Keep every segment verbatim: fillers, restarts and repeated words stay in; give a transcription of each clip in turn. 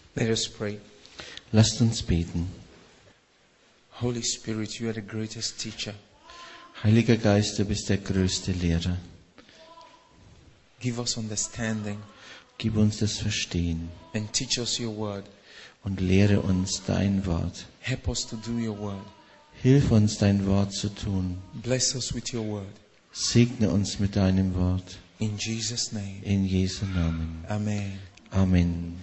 Let us pray. Lasst uns beten. Holy Spirit, you are the greatest teacher. Heiliger Geist, du bist der größte Lehrer. Give us understanding Gib uns das Verstehen and teach us your word. und lehre uns dein Wort. Help us to do your word. Hilf uns, dein Wort zu tun. Bless us with your word. Segne uns mit deinem Wort. In Jesus' name. In Jesu Namen. Amen. Amen.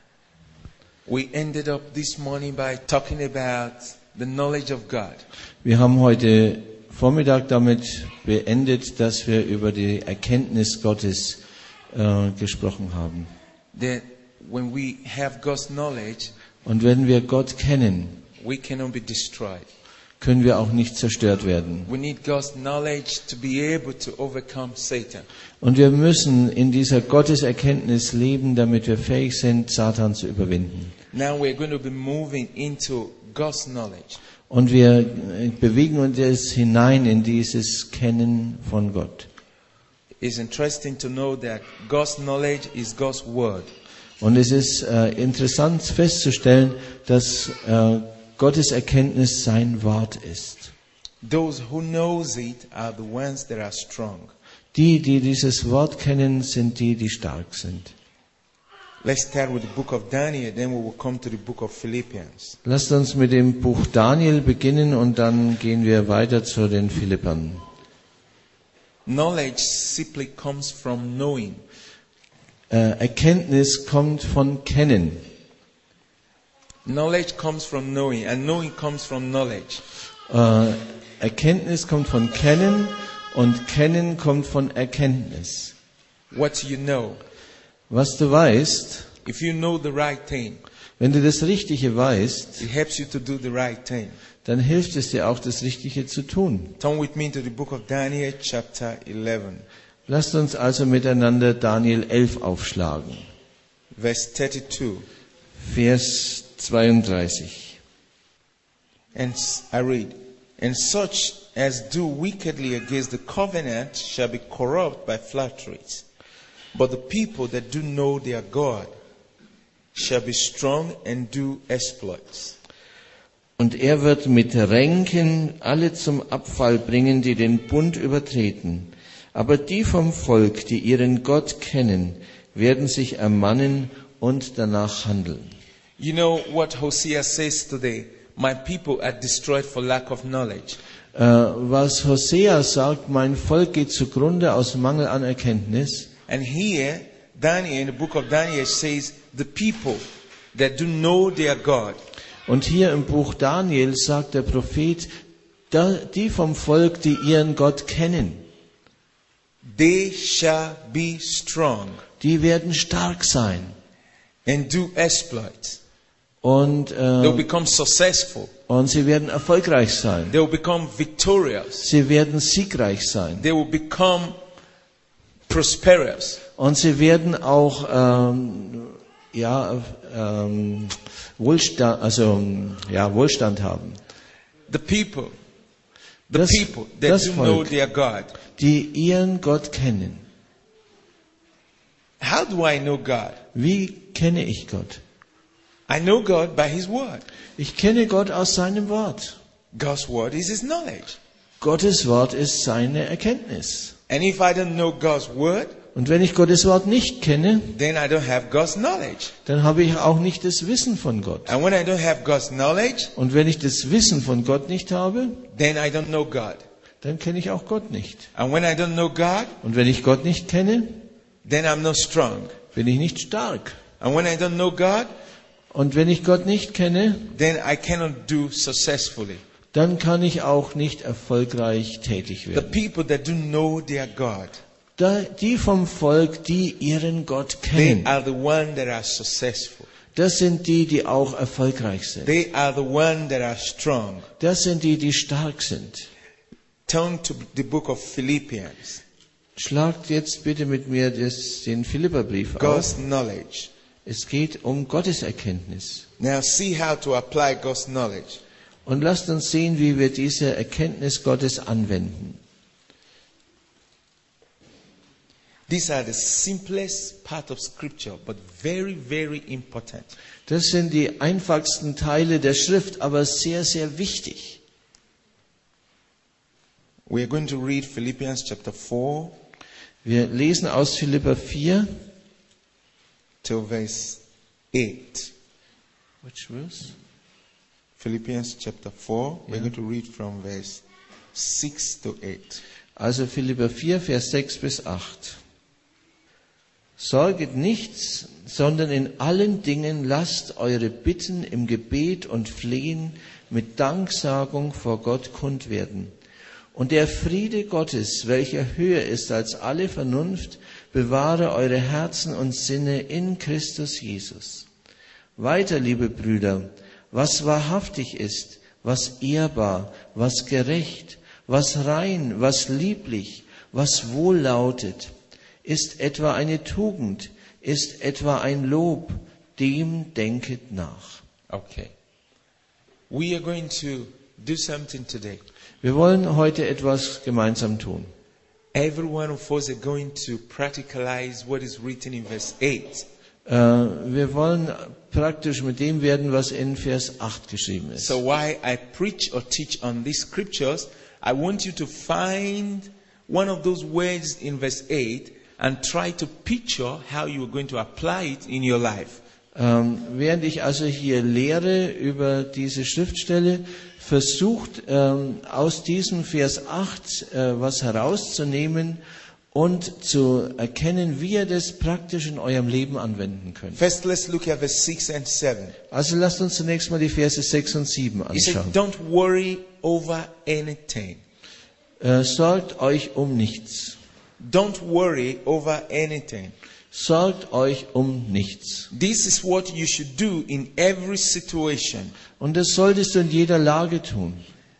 We ended up this morning by talking about the knowledge of God. Wir haben heute Vormittag damit beendet, dass wir über die Erkenntnis Gottes äh, gesprochen haben. That when we have God's knowledge, Und wenn wir Gott kennen, we cannot be destroyed. können wir auch nicht zerstört werden. We need God's knowledge to be able to overcome Satan. Und wir müssen in dieser Gotteserkenntnis leben, damit wir fähig sind, Satan zu überwinden. Now we're going to be moving into God's knowledge. Und wir bewegen uns jetzt hinein in dieses Kennen von Gott. It's interesting to know that God's knowledge is God's word. Und es ist äh, interessant festzustellen, dass äh, Gottes Erkenntnis sein Wort ist. Those who knows it are the ones that are strong. Die, die dieses Wort kennen, sind die, die stark sind. Let's start with the book of Daniel, then we will come to the book of Philippians. Lasst uns mit dem Buch Daniel beginnen und dann gehen wir weiter zu den Philippern. Knowledge simply comes from knowing. Äh, Erkenntnis kommt von Kennen. Knowledge comes from knowing, and knowing comes from knowledge. Äh, Erkenntnis kommt von Kennen und Kennen kommt von Erkenntnis. What you know. Was du weißt, If you know the right thing, wenn du das Richtige weißt, it helps you to do the right thing. dann hilft es dir auch, das Richtige zu tun. Turn with me to the book of Daniel, chapter eleven, Lasst uns also miteinander Daniel elf aufschlagen. verse thirty-two. Vers zweiunddreißig. And s- I read, and such as do wickedly against the covenant shall be corrupt by flatteries. But the people that do know their God shall be strong and do exploits. Und er wird mit Ränken alle zum Abfall bringen, die den Bund übertreten. Aber die vom Volk, die ihren Gott kennen, werden sich ermannen und danach handeln. You know what Hosea says today? My people are destroyed for lack of knowledge. Äh, was Hosea sagt, mein Volk geht zugrunde aus Mangel an Erkenntnis. And here, Daniel, in the book of Daniel, says the people that do know their God. Und hier im Buch Daniel sagt der Prophet, da, die vom Volk, die ihren Gott kennen, They shall be strong die werden stark sein. and do exploits. Und, They'll äh, become successful. und sie werden erfolgreich sein. They will become victorious. Sie werden siegreich sein. They will become prosperous. Und sie werden auch ähm, ja, ähm, Wohlstand, also, ja, Wohlstand haben. The people, the Das- people that das do know Volk. their God. Die ihren Gott kennen. How do I know God? Wie kenne ich Gott? I know God by His Word. Ich kenne Gott aus seinem Wort. God's Word is His knowledge. Gottes Wort ist seine Erkenntnis. And if I don't know God's Word, Und wenn ich Gottes Wort nicht kenne, then I don't have God's knowledge. dann habe ich auch nicht das Wissen von Gott. And when I don't have God's knowledge, Und wenn ich das Wissen von Gott nicht habe, then I don't know God. dann kenne ich auch Gott nicht. And when I don't know God, Und wenn ich Gott nicht kenne, then I'm not strong. bin ich nicht stark. And when I don't know God, Und wenn ich Gott nicht kenne, then I cannot do successfully. dann kann ich auch nicht erfolgreich tätig The werden. people that do know their God, Da, die vom Volk, die ihren Gott they kennen, are the one that are successful. das sind die, die auch erfolgreich sind. They are the one that are strong. Das sind die, die stark sind. Turn to the book of Philippians. Schlagt jetzt bitte mit mir das, den Philipperbrief God's auf. knowledge. Es geht um Gottes Erkenntnis. Now see how to apply God's knowledge. Und lasst uns sehen, wie wir diese Erkenntnis Gottes anwenden. These are the simplest part of Scripture, but very, very important. Das sind die einfachsten Teile der Schrift, aber sehr, sehr wichtig. We are going to read Philippians chapter four. Wir lesen aus Philipper vier. Till verse eight. Which verse? Philippians chapter four. We're Yeah. going to read from verse six to eight. Also Philipper vier, Vers sechs bis acht. Sorget nichts, sondern in allen Dingen lasst eure Bitten im Gebet und Flehen mit Danksagung vor Gott kund werden. Und der Friede Gottes, welcher höher ist als alle Vernunft, bewahre eure Herzen und Sinne in Christus Jesus. Weiter, liebe Brüder, was wahrhaftig ist, was ehrbar, was gerecht, was rein, was lieblich, was wohllautet, ist etwa eine Tugend, ist etwa ein Lob, dem denket nach. Okay. We are going to do something today. Wir wollen heute etwas gemeinsam tun. Every one of us are going to practicalize what is written in verse eight. Äh, wir wollen praktisch mit dem werden, was in Vers acht geschrieben ist. So while I preach or teach on these scriptures, I want you to find one of those words in verse eight and try to picture how you are going to apply it in your life. Ähm, während ich also hier lehre über diese Schriftstelle, versucht ähm, aus diesem Vers acht äh, was herauszunehmen und zu erkennen, wie ihr das praktisch in eurem Leben anwenden könnt. First, let's look at verse six and seven. Also lasst uns zunächst mal die Verse sechs und sieben He said, anschauen. don't worry over anything. Äh, sorgt euch um nichts. Don't worry over anything. Sorgt euch um nichts. This is what you should do in every situation. Und das solltest du in jeder Lage tun.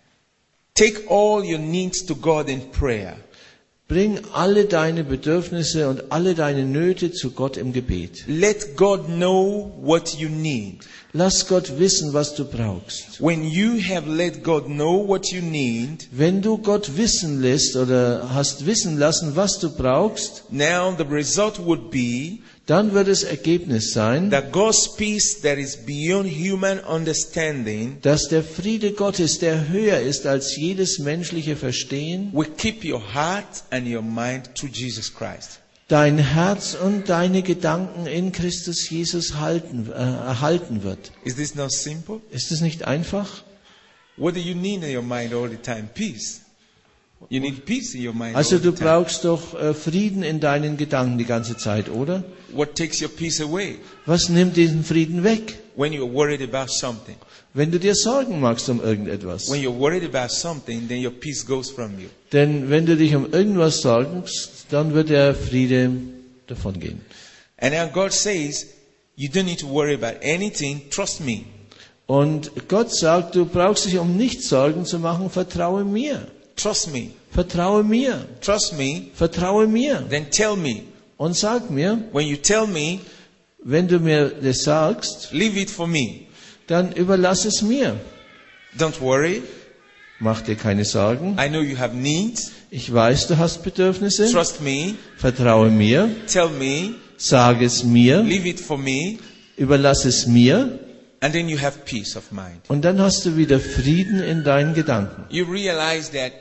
Take all your needs to God in prayer. Bring alle deine Bedürfnisse und alle deine Nöte zu Gott im Gebet. Let God know what you need. Lass Gott wissen, was du brauchst. When you have let God know what you need, Wenn du Gott wissen lässt oder hast wissen lassen, was du brauchst, now the result would be dann wird das Ergebnis sein, that God's peace that is beyond human understanding dass der Friede Gottes, der höher ist als jedes menschliche Verstehen, will keep your heart and your mind to Jesus Christ. dein Herz und deine Gedanken in Christus Jesus halten, äh, erhalten wird. Is this not simple? Ist es nicht einfach? What do you need in your mind all the time? Peace. You need peace in your mind Also all du the time. brauchst doch äh, Frieden in deinen Gedanken die ganze Zeit, oder? What takes your peace away? Was nimmt diesen Frieden weg? When you're worried about something. Wenn du dir Sorgen machst um irgendetwas. When you're worried about something, then your peace goes from you. Denn wenn du dich um irgendwas sorgst, dann wird der Friede davongehen. And now God says, you don't need to worry about anything, trust me. Und Gott sagt, du brauchst dich um nichts Sorgen zu machen, vertraue mir. Trust me. Vertraue mir. Trust me. Vertraue mir. Then tell me. Und sag mir, When you tell me, wenn du mir das sagst, leave it for me. dann überlass es mir. Don't worry. Mach dir keine Sorgen. I know you have needs. Ich weiß, du hast Bedürfnisse. Trust me. Vertraue mir. Tell me. Sag es mir. Leave it for me. Überlass es mir. And then you have peace of mind. Und dann hast du wieder Frieden in deinen Gedanken. You realize that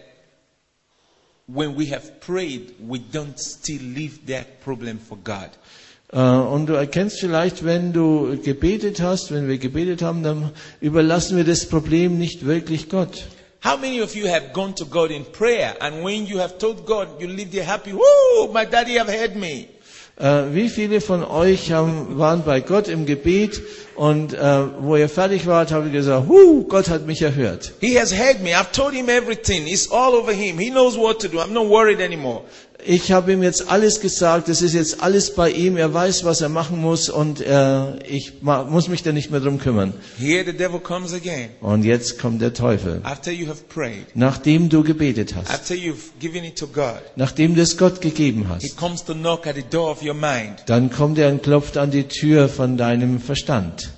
when we have prayed, we don't still leave that problem for God. Äh, Und du erkennst vielleicht, wenn du gebetet hast, wenn wir gebetet haben, dann überlassen wir das Problem nicht wirklich Gott. How many of you have gone to God in prayer and when you have told God, you leave there happy, whoo, my daddy have heard me. Äh, Wie viele von euch haben, waren bei Gott im Gebet und äh, wo ihr fertig wart, habt ihr gesagt, huh, Gott hat mich erhört. He has heard me. I've told him everything. It's all over him. He knows what to do. I'm not worried anymore. Ich habe ihm jetzt alles gesagt, es ist jetzt alles bei ihm, er weiß, was er machen muss und äh, ich ma- muss mich da nicht mehr drum kümmern. Here the devil comes again. Und jetzt kommt der Teufel. After you have prayed, Nachdem du gebetet hast, after you've given it to God, nachdem du es Gott gegeben he hast, comes to knock at the door of your mind. dann kommt er und klopft an die Tür von deinem Verstand.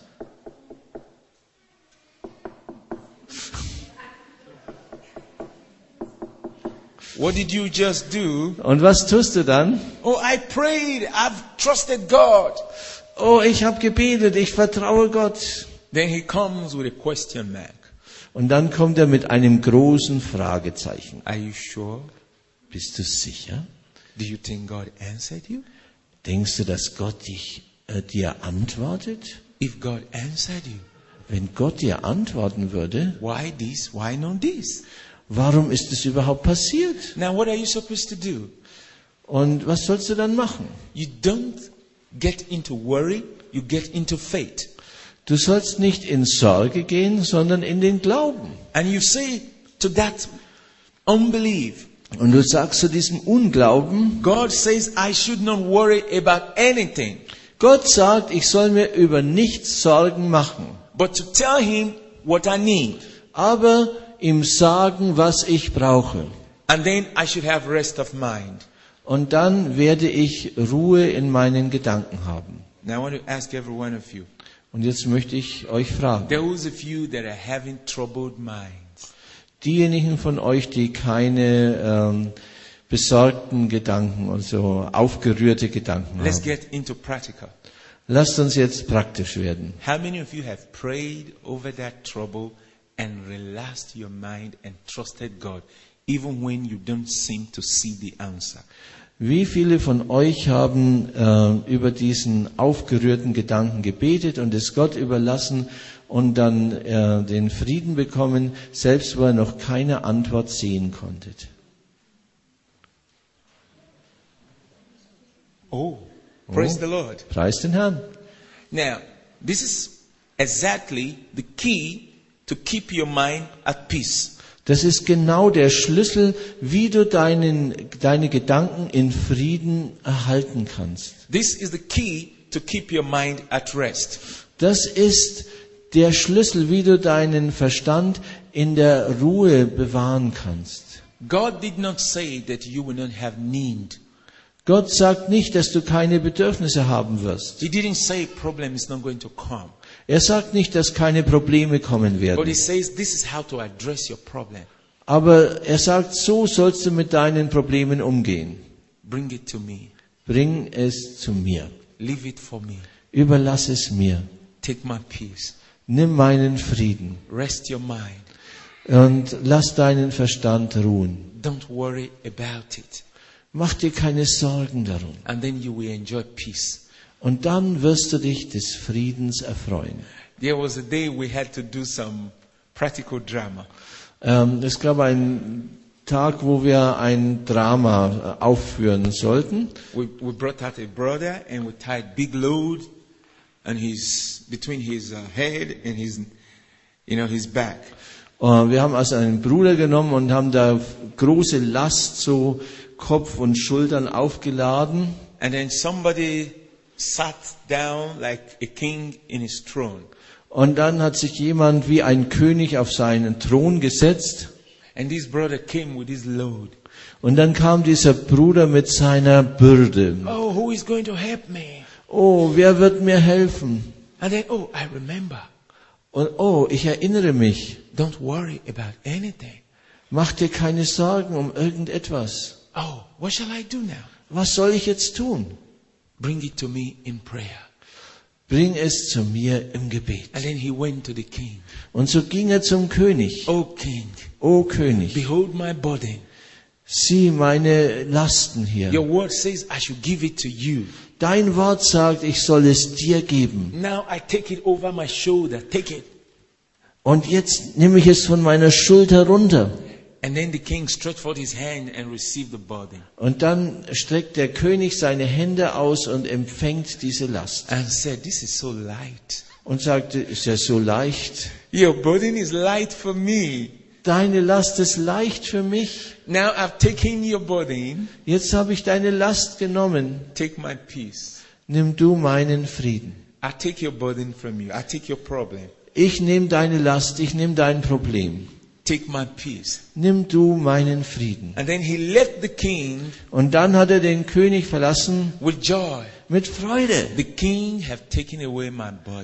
What did you just do? Und was tust du dann? Oh, I prayed. I've trusted God. Oh, ich habe gebetet, ich vertraue Gott. Then he comes with a question mark. Und dann kommt er mit einem großen Fragezeichen. Are you sure? Bist du sicher? Do you think God answered you? Denkst du, dass Gott dich, äh, dir antwortet? If God answered you, Wenn Gott dir antworten würde, why this? Why not this? warum ist es überhaupt passiert? Now, what are you supposed to do? Und was sollst du dann machen? You don't get into worry. You get into faith. Du sollst nicht in Sorge gehen, sondern in den Glauben. And you say to that unbelief, Und du sagst zu diesem Unglauben, God says I should not worry about anything, Gott sagt, ich soll mir über nichts Sorgen machen, but to tell him what I need. aber ihm sagen, was ich brauche. And then I should have rest of mind. Und dann werde ich Ruhe in meinen Gedanken haben. Now I want to ask every one of you. Und jetzt möchte ich euch fragen, Those of you that are having troubled minds, diejenigen von euch, die keine ähm, besorgten Gedanken, also aufgerührte Gedanken let's haben. get into practical. Lasst uns jetzt praktisch werden. How many of you have prayed over that trouble and relaxed your mind and trusted God, even when you don't seem to see the answer? Wie viele von euch haben äh, über diesen aufgerührten Gedanken gebetet und es Gott überlassen und dann äh, den Frieden bekommen, selbst wo ihr noch keine Antwort sehen konntet? Oh, praise the Lord. Preis den Herrn. Now, this is exactly the key to keep your mind at peace. Das ist genau der Schlüssel, wie du deinen, deine Gedanken in Frieden erhalten kannst. This is the key to keep your mind at rest. Das ist der Schlüssel, wie du deinen Verstand in der Ruhe bewahren kannst. God did not say that you will not have need. Gott sagt nicht, dass du keine Bedürfnisse haben wirst. He didn't say problem is not going to come. Er sagt nicht, dass keine Probleme kommen But werden. he says this is how to address your problem. Aber er sagt, so sollst du mit deinen Problemen umgehen. Bring it to me. Bring es zu mir. Leave it for me. Überlass es mir. Take my peace. Nimm meinen Frieden Rest your mind. und lass deinen Verstand ruhen. Don't worry about it. Mach dir keine Sorgen darum. And then you will enjoy peace. Und dann wirst du dich des Friedens erfreuen. There was a day we had to do some practical drama. Ähm, es gab einen Tag, wo wir ein Drama äh, aufführen sollten. We, we brought out a brother and we tied big load and his between his uh, head and his, you know, his back. Äh, wir haben also einen Bruder genommen und haben da große Last, so Kopf und Schultern aufgeladen. And then somebody sat down like a king in his throne. Und dann hat sich jemand wie ein König auf seinen Thron gesetzt. And this brother came with his load. Und dann kam dieser Bruder mit seiner Bürde. Oh, who is going to help me? Oh, wer wird mir helfen? And then, oh, I remember. Und oh, ich erinnere mich. Don't worry about anything. Mach dir keine Sorgen um irgendetwas. Oh, what shall I do now? Was soll ich jetzt tun? Bring it to me in prayer. Bring es zu mir im Gebet. And then he went to the king. Und so ging er zum König. Oh, king, O König, behold my burden. sieh meine Lasten hier. Your word says I should give it to you. Dein Wort sagt, ich soll es dir geben. Now I take it over my shoulder. Take it. Und jetzt nehme ich es von meiner Schulter runter. And then the king stretched forth his hand and received the burden. Und dann streckt der König seine Hände aus und empfängt diese Last. And said, this is so light. Und sagte, ist ja so leicht. Your burden is light for me. Deine Last ist leicht für mich. Now I've taken your burden. Jetzt habe ich deine Last genommen. Take my peace. Nimm du meinen Frieden. I take your burden from you. I take your problem. Ich nehme deine Last, ich nehme dein Problem. Take my peace. Nimm du meinen Frieden. And then he left the king Und dann hat er den König verlassen with joy. mit Freude. The king have taken away my burden.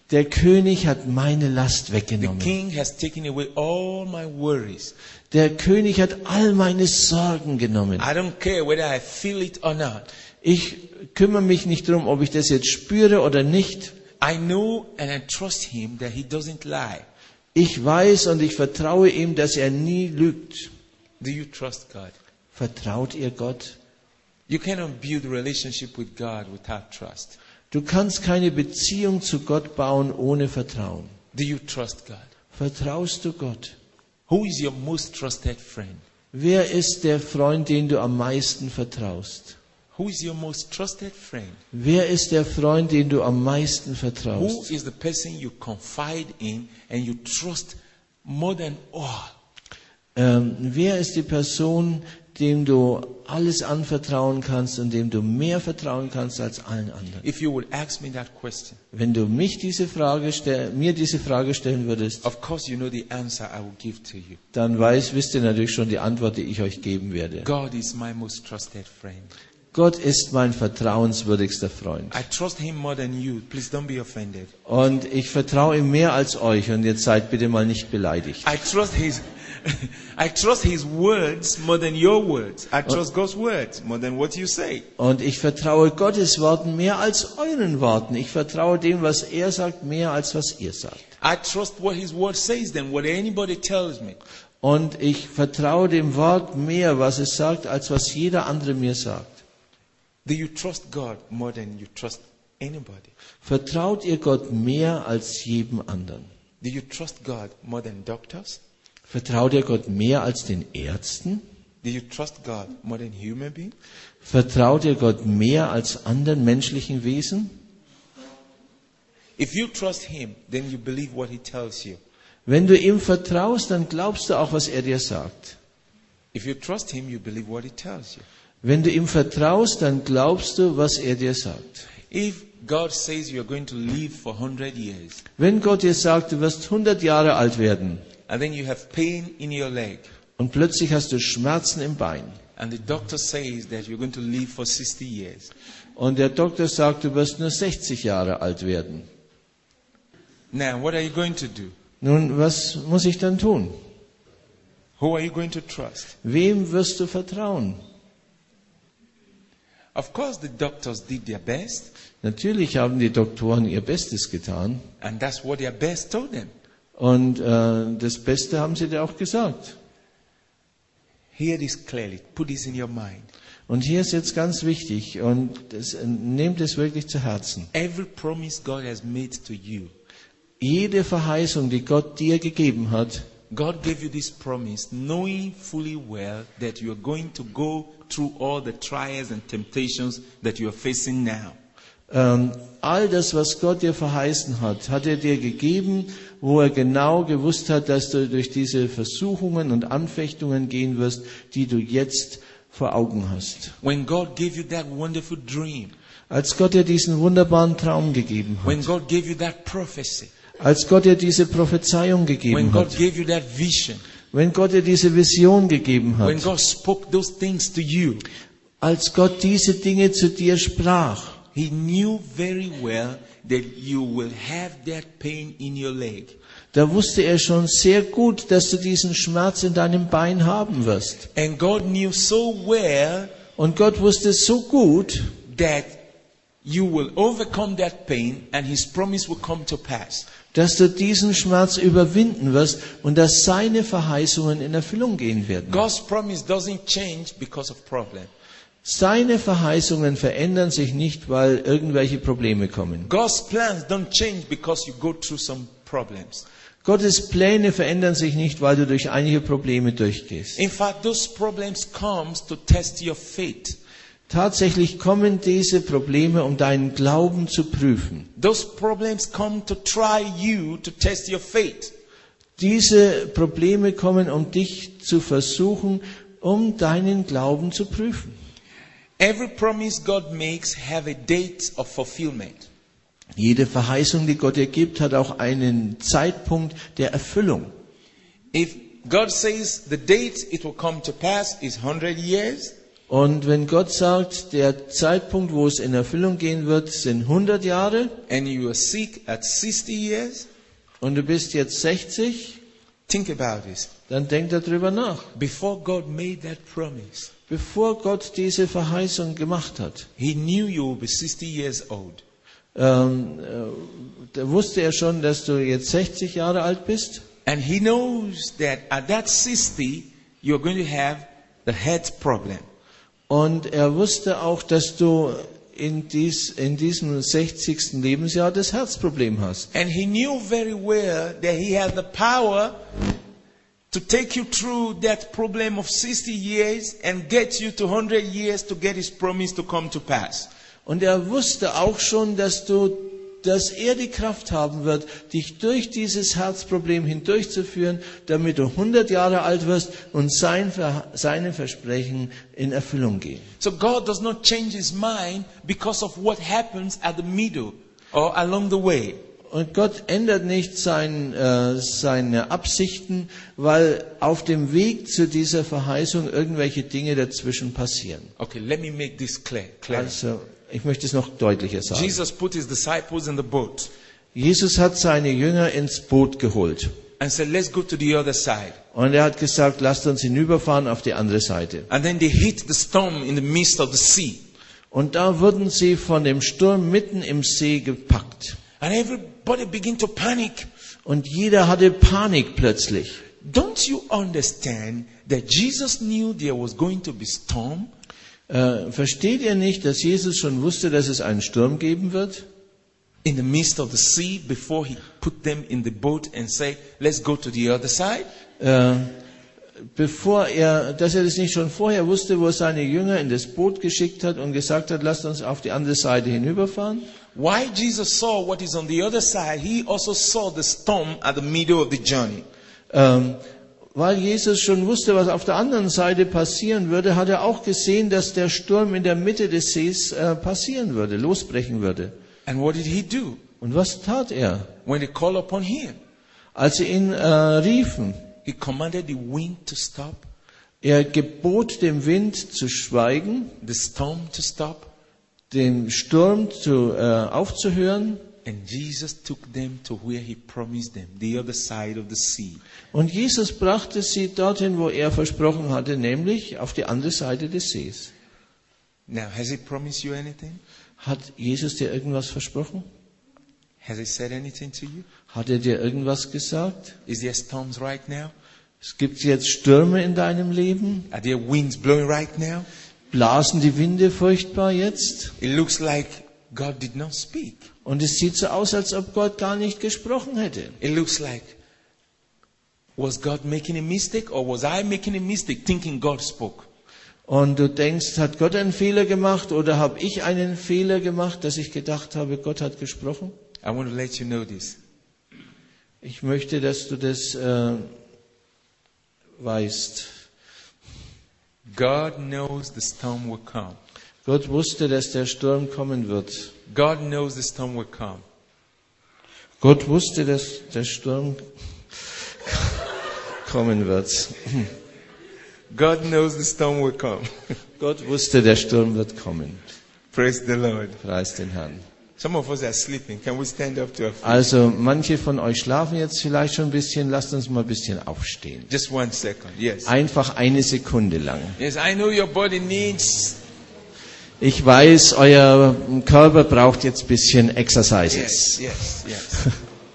Der König hat meine Last The weggenommen. king has taken away all my worries. Der König hat all meine Sorgen genommen. I don't care whether I feel it or not. Ich kümmere mich nicht darum, ob ich das jetzt spüre oder nicht. I know and I trust him that he doesn't lie. Ich weiß und ich vertraue ihm, dass er nie lügt. Do you trust God? Vertraut ihr Gott? You cannot build a relationship with God without trust. Du kannst keine Beziehung zu Gott bauen ohne Vertrauen. Do you trust God? Vertraust du Gott? Who is your most trusted friend? Wer ist der Freund, den du am meisten vertraust? Who is your most trusted friend? Wer ist der Freund, den du am meisten Who vertraust? is the person you confide in and you trust more than all? Ähm, wer ist die Person, dem du alles anvertrauen kannst und dem du mehr vertrauen kannst als allen anderen? If you would ask me that question, Wenn du mich diese Frage stell, mir diese Frage stellen würdest, of course you know the answer I will give to you. dann weiß, wisst ihr natürlich schon die Antwort, die ich euch geben werde. God is my most trusted friend. Gott ist mein vertrauenswürdigster Freund. I trust him more than you. Please don't be offended. Und ich vertraue ihm mehr als euch und jetzt seid bitte mal nicht beleidigt. I trust his I trust his words more than your words. I trust God's words more than what you say. Und ich vertraue Gottes Worten mehr als euren Worten. Ich vertraue dem, was er sagt, mehr als was ihr sagt. I trust what his word says than what anybody tells me. Und ich vertraue dem Wort mehr, was es sagt, als was jeder andere mir sagt. Do you trust God more than you trust anybody? Vertraut ihr Gott mehr als jedem anderen? Do you trust God more than doctors? Vertraut ihr Gott mehr als den Ärzten? Do you trust God more than human beings? Vertraut ihr Gott mehr als anderen menschlichen Wesen? If you trust him, then you believe what he tells you. Wenn du ihm vertraust, dann glaubst du auch, was er dir sagt. If you trust him, you believe what he tells you. Wenn du ihm vertraust, dann glaubst du, was er dir sagt. If God says you're going to live for one hundred years, Wenn Gott dir sagt, du wirst hundert Jahre alt werden and then you have pain in your leg, und plötzlich hast du Schmerzen im Bein and the doctor says that you're going to live for sixty years, und der Doktor sagt, du wirst nur sechzig Jahre alt werden. now what are you going to do? Nun, was muss ich dann tun? Who are you going to trust? Wem wirst du vertrauen? Of course, the doctors did their best, Natürlich haben die Doktoren ihr Bestes getan and that's what their best told them. und äh, das Beste haben sie dir auch gesagt. Hear this clearly. Put this in your mind. Und hier ist jetzt ganz wichtig und das, nehmt es wirklich zu Herzen. Every promise God has made to you, Jede Verheißung, die Gott dir gegeben hat, God gave you this promise knowing fully well that you are going to go through all the trials and temptations that you are facing now. ähm, all das, was Gott dir verheißen hat, hat er dir gegeben, wo er genau gewusst hat, dass du durch diese Versuchungen und Anfechtungen gehen wirst, die du jetzt vor Augen hast. When God gave you that wonderful dream, Als Gott dir diesen wunderbaren Traum gegeben when hat, God gave you that prophecy, als Gott dir diese Prophezeiung when gegeben God hat, gave you that vision, wenn Gott dir diese Vision gegeben when hat, God spoke those things to you, als Gott diese Dinge zu dir sprach, He knew very well that you will have that pain in your leg. da wusste er schon sehr gut, dass du diesen Schmerz in deinem Bein haben wirst. And God knew so well Und Gott wusste so gut, that you will overcome that pain and His promise will come to pass. dass du diesen Schmerz überwinden wirst und dass seine Verheißungen in Erfüllung gehen werden. God's promise doesn't change because of problem. Seine Verheißungen verändern sich nicht, weil irgendwelche Probleme kommen. God's plans don't change because you go through some problems. Gottes Pläne verändern sich nicht, weil du durch einige Probleme durchgehst. In fact, those problems comes to test your faith. Tatsächlich kommen diese Probleme, um deinen Glauben zu prüfen. Those problems come to try you to test your faith. Diese Probleme kommen, um dich zu versuchen, um deinen Glauben zu prüfen. Every promise God makes have a date of fulfillment. Jede Verheißung, die Gott dir gibt, hat auch einen Zeitpunkt der Erfüllung. If God says the date it will come to pass is one hundred years, Und wenn Gott sagt, der Zeitpunkt, wo es in Erfüllung gehen wird, sind hundert Jahre, and you are sick at sixty years, und du bist jetzt sechzig, think about this. dann denk darüber nach. Before God made that promise, Bevor Gott diese Verheißung gemacht hat, He knew you would be sixty years old. ähm, äh, da wusste er schon, dass du jetzt sechzig Jahre alt bist. And He knows that at that sixty, you're going to have the health problem. Und er wusste auch, dass du in, dies, in diesem sechzigsten Lebensjahr das Herzproblem hast. And He knew very well that He had the power to take you through that problem of sixty years and get you to one hundred years to get His promise to come to pass. Und er wusste auch schon, dass du, dass er die Kraft haben wird, dich durch dieses Herzproblem hindurchzuführen, damit du hundert Jahre alt wirst und sein, seine Versprechen in Erfüllung gehen. So God does not change His mind because of what happens at the middle or along the way. Und Gott ändert nicht sein, äh, seine Absichten, weil auf dem Weg zu dieser Verheißung irgendwelche Dinge dazwischen passieren. Okay, let me make this clear. clear. Also, ich möchte es noch deutlicher sagen. Jesus put His disciples in the boat Jesus hat seine Jünger ins Boot geholt. and said, let's go to the other side. Und er hat gesagt, lasst uns hinüberfahren auf die andere Seite. And then they hit the storm in the midst of the sea. Und da wurden sie von dem Sturm mitten im See gepackt. And everybody began to panic. Und jeder hatte Panik plötzlich. Don't you understand that Jesus knew there was going to be storm? Äh, versteht ihr nicht, dass Jesus schon wusste, dass es einen Sturm geben wird? In the midst of the sea before He put them in the boat and said, let's go to the other side? Äh, bevor er, dass er das nicht schon vorher wusste, wo er seine Jünger in das Boot geschickt hat und gesagt hat, lasst uns auf die andere Seite hinüberfahren? Why Jesus saw what is on the other side, He also saw the storm at the middle of the journey. Ähm, weil Jesus schon wusste, was auf der anderen Seite passieren würde, hat er auch gesehen, dass der Sturm in der Mitte des Sees äh, passieren würde, losbrechen würde. And what did He do? Und was tat er? When they called upon Him, Als sie ihn äh, riefen, He commanded the wind to stop, er gebot dem Wind zu schweigen, the storm to stop, den Sturm zu, äh, aufzuhören. and Jesus took them to where He promised them, the other side of the sea. Und Jesus brachte sie dorthin, wo er versprochen hatte, nämlich auf die andere Seite des Sees. Now, has He promised you anything? Hat Jesus dir irgendwas versprochen? Has He said anything to you? Hat er dir irgendwas gesagt? Is there storms right now? Es gibt jetzt Stürme in deinem Leben? Are there winds blowing right now? Blasen die Winde furchtbar jetzt? It looks like God did not speak. Und es sieht so aus, als ob Gott gar nicht gesprochen hätte. It looks like, was God making a mistake or was I making a mistake thinking God spoke? Und du denkst, hat Gott einen Fehler gemacht oder habe ich einen Fehler gemacht, dass ich gedacht habe, Gott hat gesprochen? I want to let you know this. Ich möchte, dass du das äh, weißt. God knows the storm will come. Gott wusste, dass der Sturm kommen wird. God knows the storm will come. Gott wusste, dass der Sturm kommen wird. God knows the storm will come. Gott wusste, der Sturm wird kommen. Praise the Lord. Preis den Herrn. Some of us are sleeping. Can we stand up to our feet? Also, manche von euch schlafen jetzt vielleicht schon ein bisschen. Lasst uns mal ein bisschen aufstehen. Just one second. Yes. Einfach eine Sekunde lang. Yes, I know your body needs. Ich weiß, euer Körper braucht jetzt ein bisschen Exercises. Yes, yes, yes.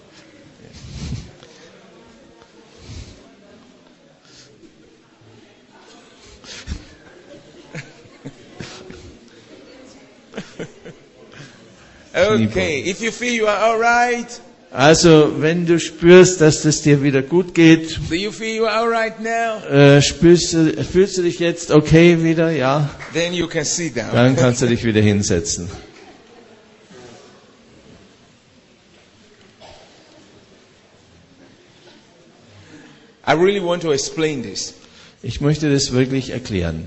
Okay, if you feel you are all right, Also, wenn du spürst, dass es dir wieder gut geht, do you feel you are all right now? äh, spürst du, fühlst du dich jetzt okay wieder? Ja? Then you can sit down. Dann kannst du dich wieder hinsetzen. I really want to explain this. Ich möchte das wirklich erklären.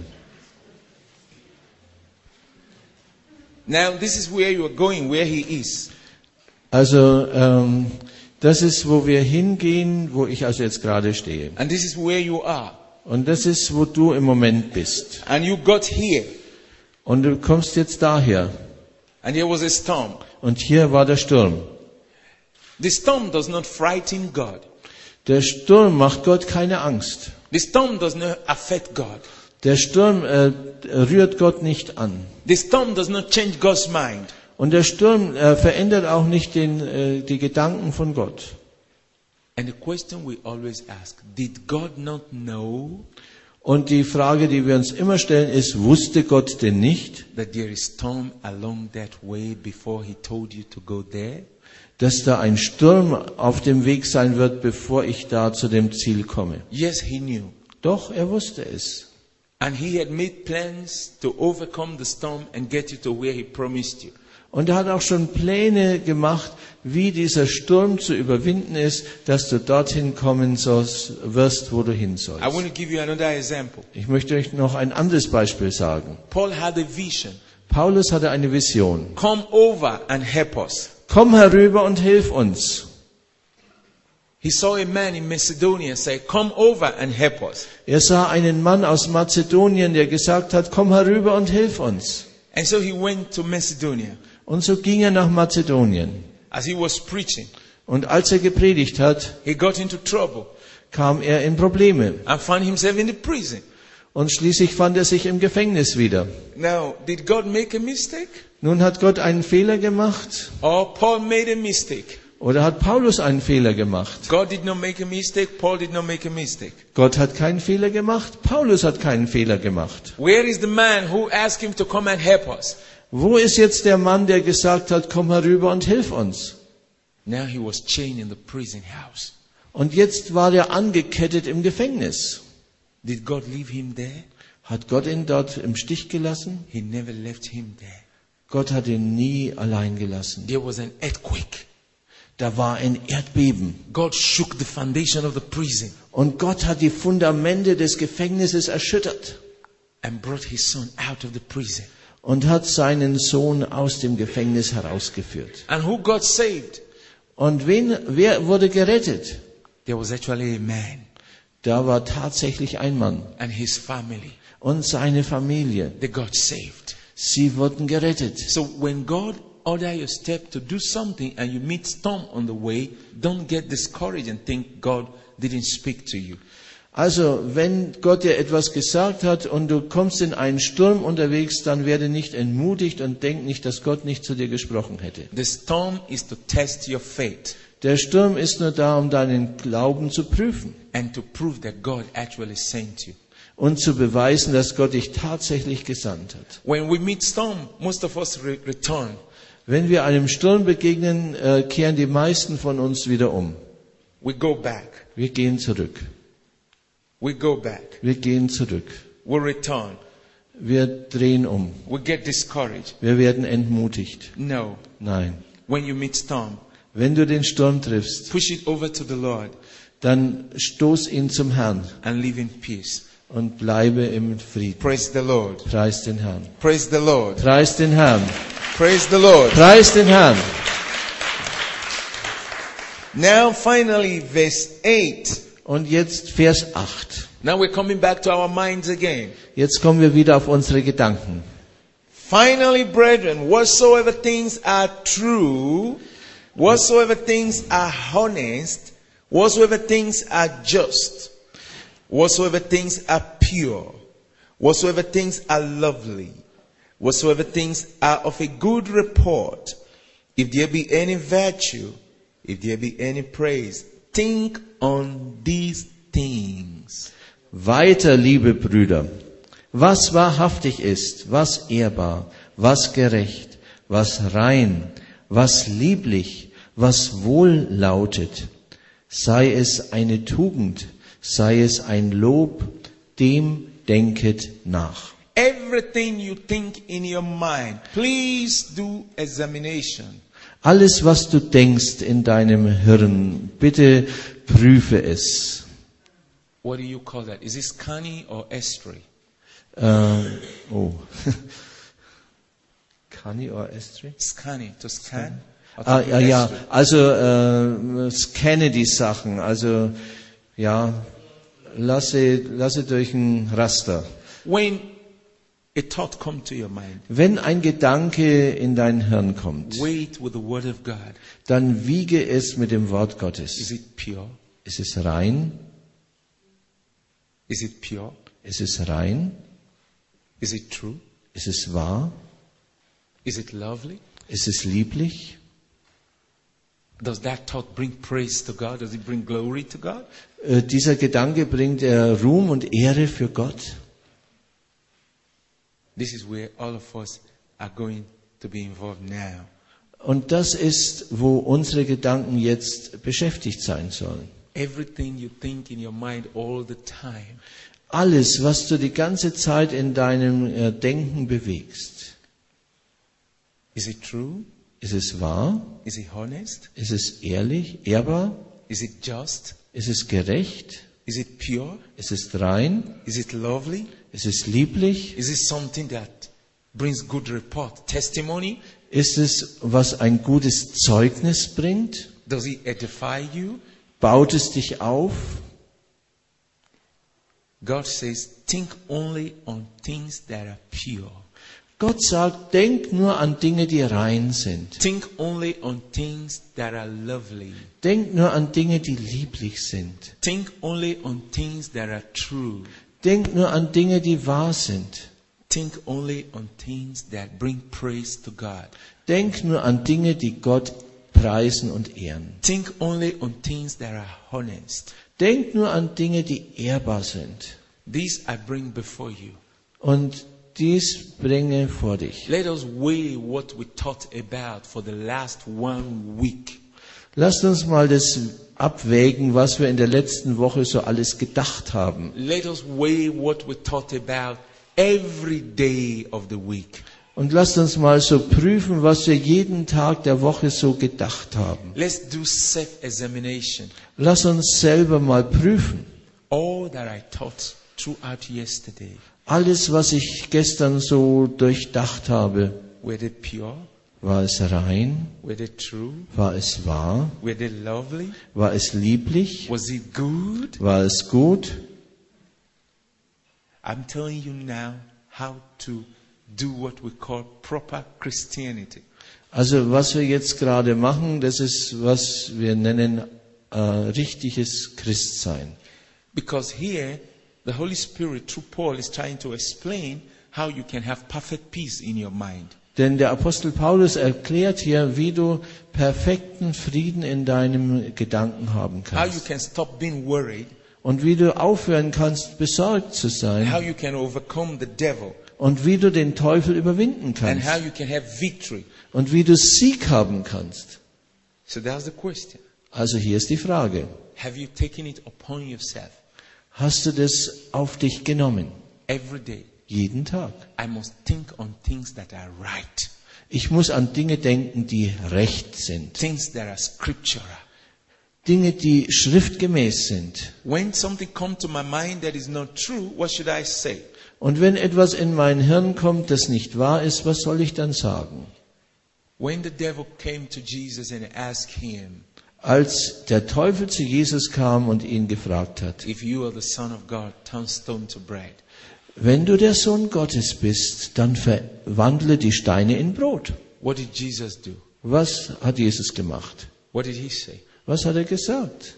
Now, this is where you are going, where He is. Also, ähm, das ist, wo wir hingehen, wo ich also jetzt gerade stehe. And this is where you are. Und das ist, wo du im Moment bist. And you got here. Und du kommst jetzt daher. And there was a storm. Und hier war der Sturm. The storm does not frighten God. Der Sturm macht Gott keine Angst. The storm does not affect God. Der Sturm äh, rührt Gott nicht an. The storm does not change God's mind. Und der Sturm äh, verändert auch nicht den, äh, die Gedanken von Gott. And the question we always ask, did God not know Und die Frage, die wir uns immer stellen, ist, wusste Gott denn nicht, that there is storm along that way before he told you to go there? dass da ein Sturm auf dem Weg sein wird, bevor ich da zu dem Ziel komme? Yes, he knew. Doch, er wusste es. And he had made plans to overcome the storm and get you to where he promised you. Und er hat auch schon Pläne gemacht, wie dieser Sturm zu überwinden ist, dass du dorthin kommen sollst, wirst, wo du hin I sollst. want to give you another example. Ich möchte euch noch ein anderes Beispiel sagen. Paul had a vision. Paulus hatte eine Vision. Come over and help us. Komm herüber und hilf uns. He saw a man in Macedonia say, come over and help us. Er sah einen Mann aus Mazedonien, der gesagt hat, komm herüber und hilf uns. And so he went to Macedonia. Und so ging er nach Mazedonien. As he was preaching, Und als er gepredigt hat, he got into trouble kam er in Probleme. and found himself in the prison. Und schließlich fand er sich im Gefängnis wieder. Now, did God make a mistake? Nun hat Gott einen Fehler gemacht. Or Paul made a mistake? Oder hat Paulus einen Fehler gemacht? God did not make a mistake. Paul did not make a mistake. Gott hat keinen Fehler gemacht. Paulus hat keinen Fehler gemacht. Where is the man who asked him to come and help us? Wo ist jetzt der Mann, der gesagt hat, komm herüber und hilf uns? Now he was chained in the prison house. Und jetzt war er angekettet im Gefängnis. Did God leave him there? Hat Gott ihn dort im Stich gelassen? He never left him there. Gott hat ihn nie allein gelassen. There was an earthquake. Da war ein Erdbeben. God shook the foundation of the prison Und Gott hat die Fundamente des Gefängnisses erschüttert. and brought his son out of the prison. Und hat seinen Sohn aus dem Gefängnis herausgeführt. And who got saved? Und wen, wer wurde gerettet? There was actually a man Da war tatsächlich ein Mann and his family. und seine Familie. They got saved. Sie wurden gerettet. So when God order your step to do something and you meet storm on the way, don't get discouraged and think God didn't speak to you. Also, wenn Gott dir etwas gesagt hat und du kommst in einen Sturm unterwegs, dann werde nicht entmutigt und denk nicht, dass Gott nicht zu dir gesprochen hätte. The storm is to test your faith Der Sturm ist nur da, um deinen Glauben zu prüfen and to prove that God actually sent you. und zu beweisen, dass Gott dich tatsächlich gesandt hat. When we meet storm, most of us re- return. Wenn wir einem Sturm begegnen, äh, kehren die meisten von uns wieder um. We go back. Wir gehen zurück. We go back. Wir gehen zurück. We return. Wir drehen um. We get discouraged. Wir werden entmutigt. No. Nein. When you meet storm, Wenn du den Sturm triffst, push it over to the Lord dann stoß ihn zum Herrn and live in peace. und bleibe im Frieden. Praise the Lord. Preis den Herrn. Praise the Lord. Preis den Herrn. Praise the Lord. Preis den Herrn. Now finally, verse eight. Und jetzt Vers acht. Now we're coming back to our minds again. Jetzt kommen wir wieder auf unsere Gedanken. Finally, brethren, whatsoever things are true, whatsoever things are honest, whatsoever things are just, whatsoever things are pure, whatsoever things are lovely, whatsoever things are of a good report, if there be any virtue, if there be any praise, think on these things. Weiter, liebe Brüder, was wahrhaftig ist, was ehrbar, was gerecht, was rein, was lieblich, was wohl lautet, sei es eine Tugend, sei es ein Lob, dem denket nach. Everything you think in your mind, please do examination. Alles, was du denkst in deinem Hirn, bitte prüfe es. What do you call that? Is it scanning or estry? Äh, oh. Kani or Estri? Scanning, to scan? Or to Ah, do ja, ja, estry? also äh, scanne die Sachen, also ja, lasse, lasse durch ein Raster. When a thought comes to your mind, Wenn ein Gedanke in dein Hirn kommt, weigh it with the word of God. dann wiege es mit dem Wort Is Gottes. it pure? Ist es rein? Is it pure? Ist es rein? Is it true? Ist es wahr? Is it lovely? Ist es lieblich? Does that thought bring praise to God? Does it bring glory to God? Äh, dieser Gedanke bringt er Ruhm und Ehre für Gott. This is where all of us are going to be involved now. Und das ist, wo unsere Gedanken jetzt beschäftigt sein sollen. Everything you think in your mind all the time, Alles, was du die ganze Zeit in deinem äh, Denken bewegst. is it true? Ist es wahr? Is it honest? Ist es ehrlich, ehrbar? Is it just? Ist es gerecht? Is it pure? Ist es rein? Is it lovely? Ist es lieblich? Is it something that brings good report, testimony? Ist es, was ein gutes Zeugnis bringt? Does it edify you? Baut es dich auf? God says, think only on things that are pure. Gott sagt, denk nur an Dinge, die rein sind. Think only on things that are lovely. Denk nur an Dinge, die lieblich sind. Think only on things that are true. Denk nur an Dinge, die wahr sind. Think only on things that bring praise to God. Denk nur an Dinge, die Gott preisen und ehren. Think only on things that are honest. Denk nur an Dinge, die ehrbar sind. These I bring before you. Und dies bringe vor dich. Let us weigh what we thought about for the last one week. Lasst uns mal das abwägen, was wir in der letzten Woche so alles gedacht haben. Let us weigh what we thought about every day of the week. Und lasst uns mal so prüfen, was wir jeden Tag der Woche so gedacht haben. Let's do self-examination. Lass uns selber mal prüfen. All that I thought throughout yesterday, Alles, was ich gestern so durchdacht habe, were they pure? war es rein? Were they true? War es wahr? Were they lovely? War es lieblich? Was it good? War es gut? I'm telling you now how to do what we call proper Christianity. Also was wir jetzt gerade machen, das ist, was wir nennen äh, richtiges Christsein. Because here, the Holy Spirit, through Paul, is trying to explain how you can have perfect peace in your mind. Denn der Apostel Paulus erklärt hier, wie du perfekten Frieden in deinem Gedanken haben How you kannst. can stop being worried. Und wie du aufhören kannst, besorgt zu How sein. you can overcome the devil. Und wie du den Teufel überwinden And how kannst. you can have victory. Und wie du Sieg haben kannst. So that's the question. Also hier ist die Frage. Have you taken it upon yourself Hast du das auf dich genommen? every day? Jeden Tag. I must think on things that are right. Ich muss an Dinge denken, die recht sind. Things that are scriptural. Dinge, die schriftgemäß sind. When something comes to my mind that is not true, what should I say? Und wenn etwas in mein Hirn kommt, das nicht wahr ist, was soll ich dann sagen? When the devil came to Jesus and asked him, Als der Teufel zu Jesus kam und ihn gefragt hat, if you are the Son of God, turn stone to bread. wenn du der Sohn Gottes bist, dann verwandle die Steine in Brot. What did Jesus do? Was hat Jesus gemacht? What did he say? Was hat er gesagt?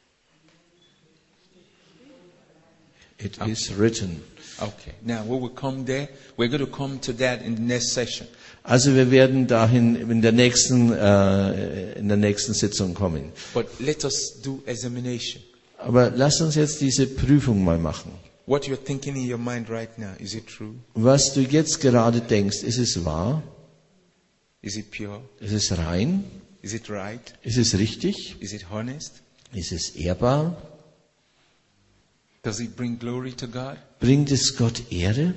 It Okay. is written. Okay. Now, when we come there, we're going to come to that in the next session. Also wir werden dahin in der nächsten, äh, in der nächsten Sitzung kommen. But let us do examination. Aber lass uns jetzt diese Prüfung mal machen. What you're thinking in your mind right now, is it true? Was du jetzt gerade denkst, ist es wahr? Is it pure? Ist es rein? Is it right? Ist es richtig? Is it honest? Ist es ehrbar? Does it bring glory to God? Bringt es Gott Ehre?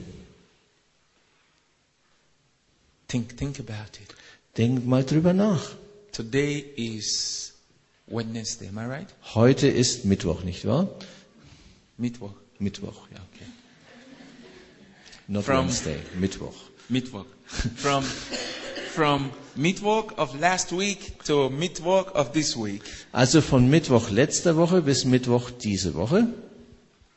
Think, think about it. Denk mal drüber nach. Today is Wednesday, am I right? Heute ist Mittwoch, nicht wahr? Mittwoch. Mittwoch, ja. Okay. Not From- Wednesday, Mittwoch. Mittwoch. From, from Mittwoch of last week to Mittwoch of this week, Also von Mittwoch letzter Woche bis Mittwoch diese Woche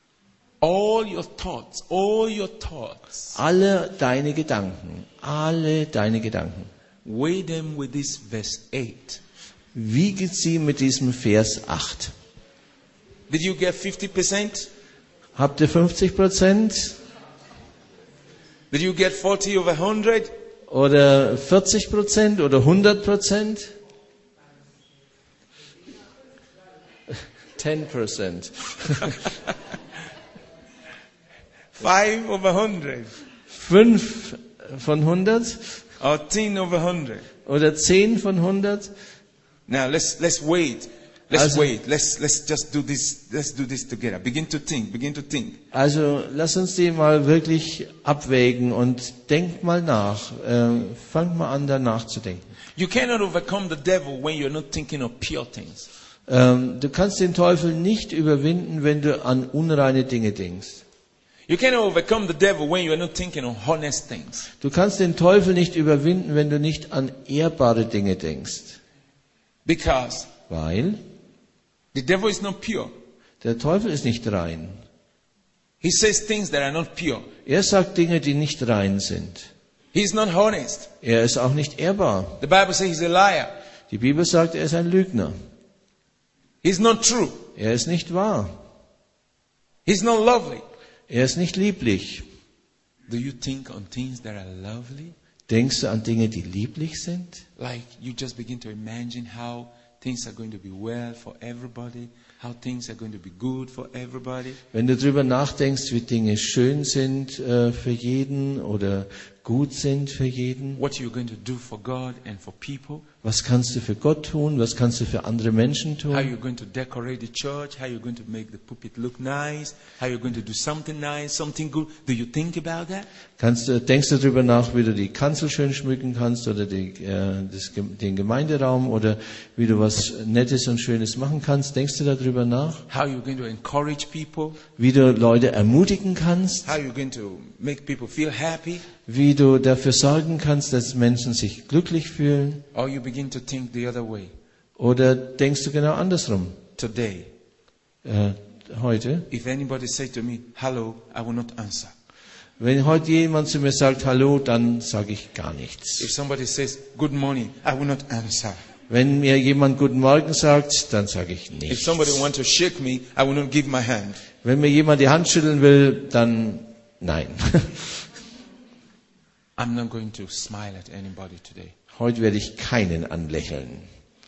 All your thoughts, all your thoughts, Alle deine Gedanken, alle deine Gedanken. weigh them with this verse eight. Wiege sie mit diesem Vers acht. Did you get fifty percent? Habt ihr fünfzig Prozent Did you get forty over one hundred? oder vierzig Prozent oder hundert Prozent? zehn Prozent. five over one hundred? fünf von hundert Or ten over one hundred? oder zehn von hundert? Now let's let's wait. Let's Also- wait. Let's let's just do this. Let's do this together. Begin to think. Begin to think. Also lass uns die mal wirklich abwägen und denkt mal nach. Äh, fangt mal an, da nachzudenken. You cannot overcome the devil when you're not thinking of pure things. Ähm, du kannst den Teufel nicht überwinden, wenn du an unreine Dinge denkst. You cannot overcome the devil when you're not thinking of honest things. Du kannst den Teufel nicht überwinden, wenn du nicht an ehrbare Dinge denkst. Because Weil the devil is not pure. der Teufel ist nicht rein. He says things that are not pure. Er sagt Dinge, die nicht rein sind. He's not honest. Er ist auch nicht ehrbar. The Bible says he's a liar. Die Bibel sagt, er ist ein Lügner. He's not true. Er ist nicht wahr. He's not lovely. Er ist nicht lieblich. Do you think on things that are lovely? Denkst du an Dinge, die lieblich sind? Like you just begin to imagine how things are going to be well for everybody, how things are going to be good for everybody. Wenn du darüber nachdenkst, wie Dinge schön sind äh, für jeden oder gut sind für jeden, What you're going to do for God and for people, was kannst du für Gott tun, was kannst du für andere Menschen how tun, you're going to decorate the church, how you're going to make the pulpit look nice, how you're going to do something nice, something good. Do you think about that? kannst du, denkst du darüber nach, wie du die Kanzel schön schmücken kannst oder die, äh, das, den Gemeinderaum oder wie du was Nettes und Schönes machen kannst, denkst du darüber nach, How you're going to encourage people, wie du Leute ermutigen kannst, how you're going to make people feel happy, wie du dafür sorgen kannst, dass Menschen sich glücklich fühlen, or you begin to think the other way. oder denkst du genau andersrum? Today, Äh, heute, if anybody say to me, hello, I will not answer. wenn heute jemand zu mir sagt Hallo, dann sage ich gar If nichts. somebody says, good morning, I will not answer. Wenn mir jemand Guten Morgen sagt, dann sage ich If nichts. somebody wants to shake me, I will not give my hand. Wenn mir jemand die Hand schütteln will, dann nein. I'm not going to smile at anybody today. Heute werde ich keinen anlächeln.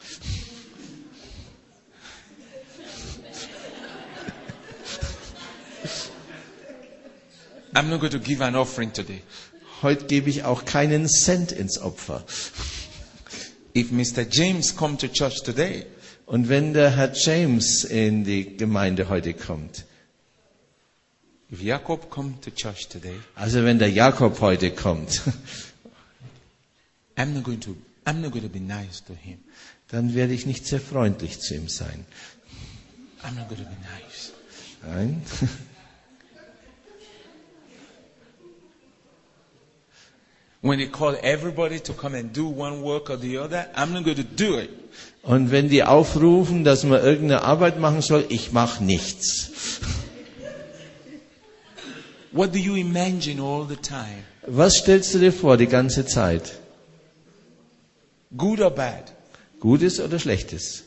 I'm not going to give an offering today. Heute gebe ich auch keinen Cent ins Opfer. If Mister James come to church today, Und wenn der Herr James in die Gemeinde heute kommt, if Jacob come to church today, also wenn der Jakob heute kommt, I'm not going to, I'm not going to be nice to him. dann werde ich nicht sehr freundlich zu ihm sein. I'm not going to be nice. Nein. When they call everybody to come and do one work or the other, I'm not going to do it. Und wenn die aufrufen, dass man irgendeine Arbeit machen soll, ich mache nichts. What do you imagine all the time? Was stellst du dir vor die ganze Zeit? Good or bad? Gutes oder Schlechtes?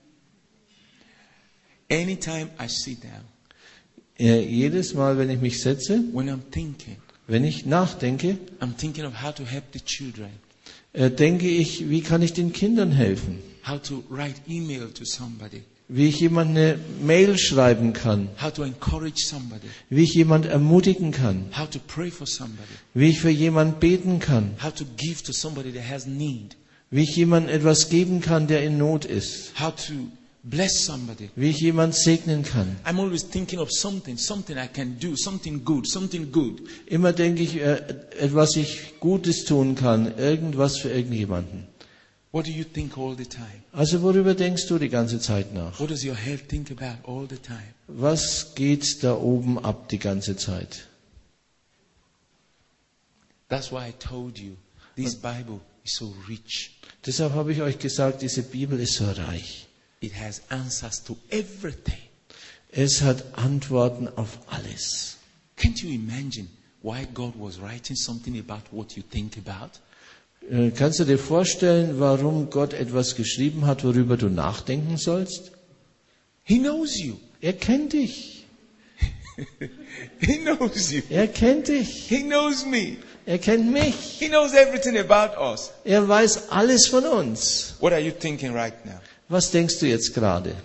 Anytime I sit down, Äh, jedes Mal, wenn ich mich setze, when I'm thinking, wenn ich nachdenke, I'm thinking of how to help the children, äh, denke ich, wie kann ich den Kindern helfen? how to write email to somebody, Wie ich jemand eine Mail schreiben kann? how to encourage somebody, Wie ich jemand ermutigen kann? how to pray for somebody, Wie ich für jemand beten kann? how to give to somebody that has need, Wie ich jemand etwas geben kann, der in Not ist? how to bless somebody. Wie ich jemand segnen kann? I'm always thinking of something, something I can do, something good, something good. Immer denke ich, äh, etwas ich Gutes tun kann, irgendwas für irgendjemanden. What do you think all the time? Also worüber denkst du die ganze Zeit nach? What does your head think about all the time? Was geht da oben ab die ganze Zeit? That's why I told you this Bible is so rich. Deshalb habe ich euch gesagt, diese Bibel ist so reich. It has answers to everything. Es hat Antworten auf alles. Can't you imagine why God was writing something about what you think about? Äh, Kannst du dir vorstellen, warum Gott etwas geschrieben hat, worüber du nachdenken sollst? He knows you. Er kennt dich. He knows you. Er kennt dich. He knows me. Er kennt mich. He knows everything about us. Er weiß alles von uns. What are you thinking right now? Was denkst du jetzt gerade?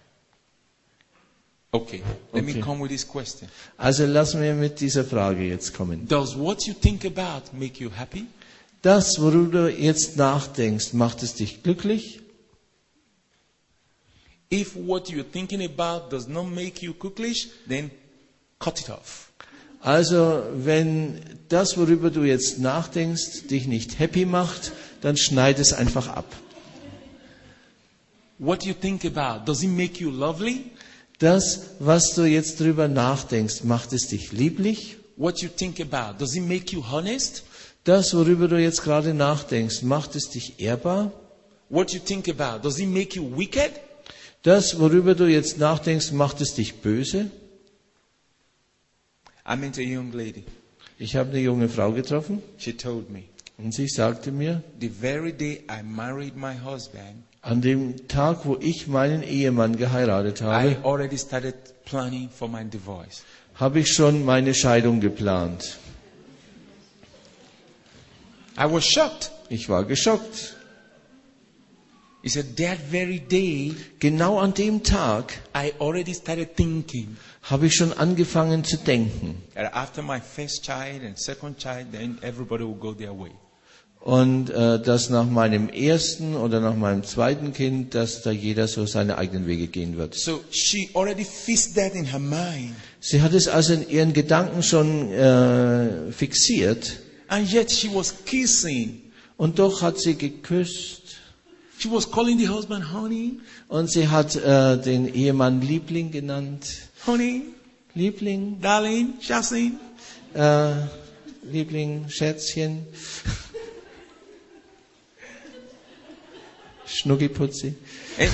Okay, let Okay. me come with this question. Also lassen wir mit dieser Frage jetzt kommen. Does what you think about make you happy? Das, worüber du jetzt nachdenkst, macht es dich glücklich? If what you're thinking about does not make you glücklich, then cut it off. Also, wenn das, worüber du jetzt nachdenkst, dich nicht happy macht, dann schneid es einfach ab. What you think about, does it make you lovely? Das, was du jetzt drüber nachdenkst, macht es dich lieblich? What you think about, does it make you honest? Das, worüber du jetzt gerade nachdenkst, macht es dich ehrbar? What you think about, does it make you wicked? Das, worüber du jetzt nachdenkst, macht es dich böse? I met a young lady. Ich habe eine junge Frau getroffen She told me, und sie sagte mir, the very day I married my husband, an dem Tag, wo ich meinen Ehemann geheiratet I habe, already started planning for my divorce. habe ich schon meine Scheidung geplant. I was shocked. Ich war geschockt. He said, that very day, Genau an dem Tag I already started thinking habe ich schon angefangen zu denken. that after my first child and second child, then everybody will go their way. Und äh, dass nach meinem ersten oder nach meinem zweiten Kind, dass da jeder so seine eigenen Wege gehen wird. So she already fixed that in her mind. Sie hat es also in ihren Gedanken schon äh, fixiert. And yet she was kissing. Und doch hat sie geküsst. She was calling the husband honey, Und sie hat äh, den Ehemann Liebling genannt. honey, Liebling, darling, Shasin. äh, Liebling, Schätzchen. Schnuckiputzi. And,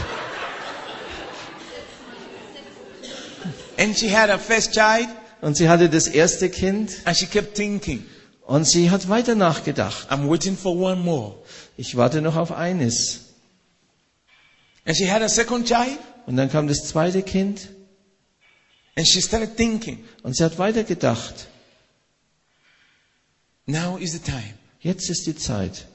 and she had her first child, Und sie hatte das erste Kind. and she kept thinking, Und sie hat weiter nachgedacht. I'm waiting for one more. Ich warte noch auf eines. And she had a second child, Und dann kam das zweite Kind. and she started thinking, Und sie hat weiter gedacht. now is the time. Jetzt ist die Zeit.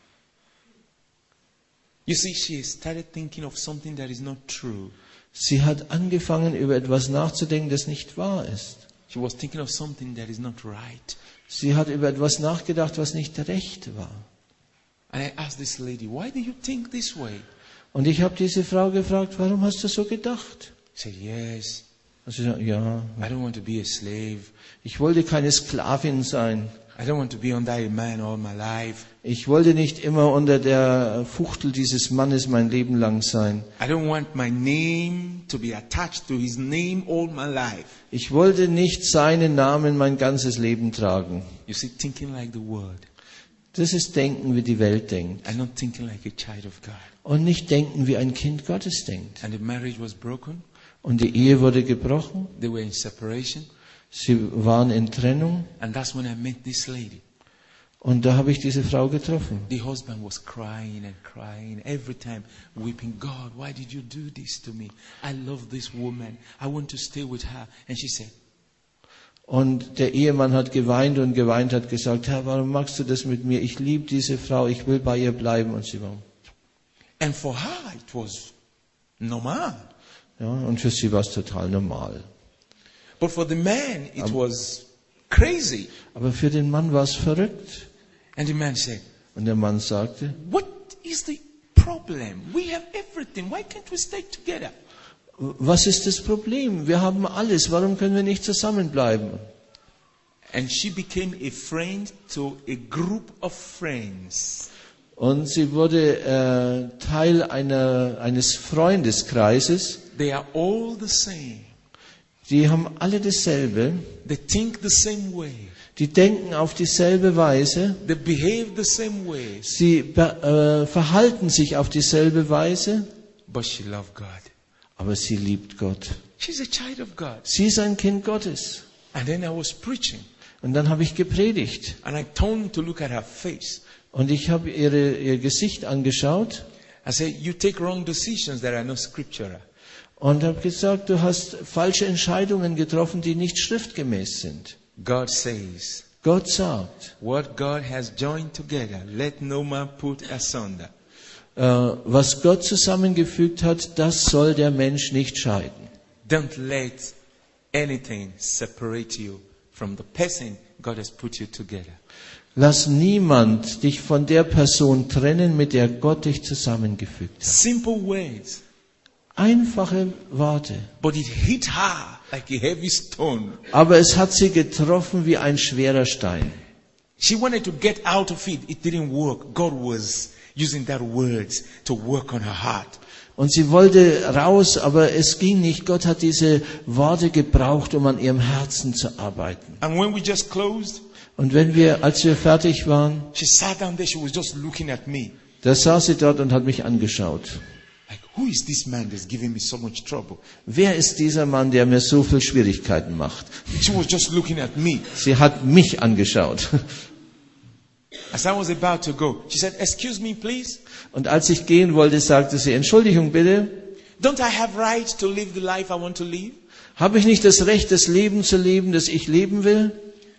You see, she started thinking of something that is not true. Sie hat angefangen, über etwas nachzudenken, das nicht wahr ist. She was thinking of something that is not right. Sie hat über etwas nachgedacht, was nicht recht war. And I asked this lady, why do you think this way? Und ich habe diese Frau gefragt, warum hast du so gedacht? She said, yes, Und sie sagt, ja, I don't want to be a slave. ich wollte keine Sklavin sein. I don't want to be under a man all my life. Ich wollte nicht immer unter der Fuchtel dieses Mannes mein Leben lang sein. I don't want my name to be attached to his name all my life. Ich wollte nicht seinen Namen mein ganzes Leben tragen. You see, thinking like the world Das ist Denken, wie die Welt denkt. and not thinking like a child of God. Und nicht denken, wie ein Kind Gottes denkt. And the marriage was broken. Und die Ehe wurde gebrochen. They were in separation. Sie waren in Trennung. And that's when I met this lady. Und da habe ich diese Frau getroffen. The husband was crying and crying every time, weeping, God, why did you do this to me? I love this woman. I want to stay with her. And she said, Und der Ehemann hat geweint und geweint, hat gesagt, Herr, warum machst du das mit mir? Ich liebe diese Frau, ich will bei ihr bleiben. Und sie war, and for her it was normal. ja, und für sie war es total normal. But for the man it was crazy. Aber für den Mann war es verrückt. And the man said, Und der Mann sagte, what is the problem? We have everything. Why can't we stay together? was ist das Problem? Wir haben alles, warum können wir nicht zusammenbleiben? And she became a friend to a group of friends. Und sie wurde äh, Teil einer, eines Freundeskreises. They are all the same. Die haben alle dasselbe. They think the same way. Die denken auf dieselbe Weise. They behave the same way. Sie be- äh, verhalten sich auf dieselbe Weise. But she loved God. Aber sie liebt Gott. She's a child of God. Sie ist ein Kind Gottes. And then I was preaching. Und dann habe ich gepredigt. And I turned to look at her face. Und ich habe ihre, ihr Gesicht angeschaut. I said, you take wrong decisions that are not scriptural. Und habe gesagt, du hast falsche Entscheidungen getroffen, die nicht schriftgemäß sind. God says, Gott sagt, what God has joined together, let no man put asunder. äh, was Gott zusammengefügt hat, das soll der Mensch nicht scheiden. Don't let anything separate you from the person God has put you together. Lass niemand dich von der Person trennen, mit der Gott dich zusammengefügt hat. Simple words, Einfache Worte. but it hit her like a heavy stone. Aber es hat sie getroffen wie ein schwerer Stein. She wanted to get out of it. It didn't work. God was using that words to work on her heart. Und sie wollte raus, aber es ging nicht. Gott hat diese Worte gebraucht, um an ihrem Herzen zu arbeiten. And when we just closed, Und wenn wir, als wir fertig waren, she sat down there. She was just looking at me. da saß sie dort und hat mich angeschaut. Like, who is this man that's giving me so much trouble? Wer ist dieser Mann, der mir so viel Schwierigkeiten macht? She was just looking at me. Sie hat mich angeschaut. As I was about to go, she said, excuse me, please. Und als ich gehen wollte, sagte sie, Entschuldigung bitte, Don't I have right to live the life I want to live? habe ich nicht das Recht, das Leben zu leben, das ich leben will?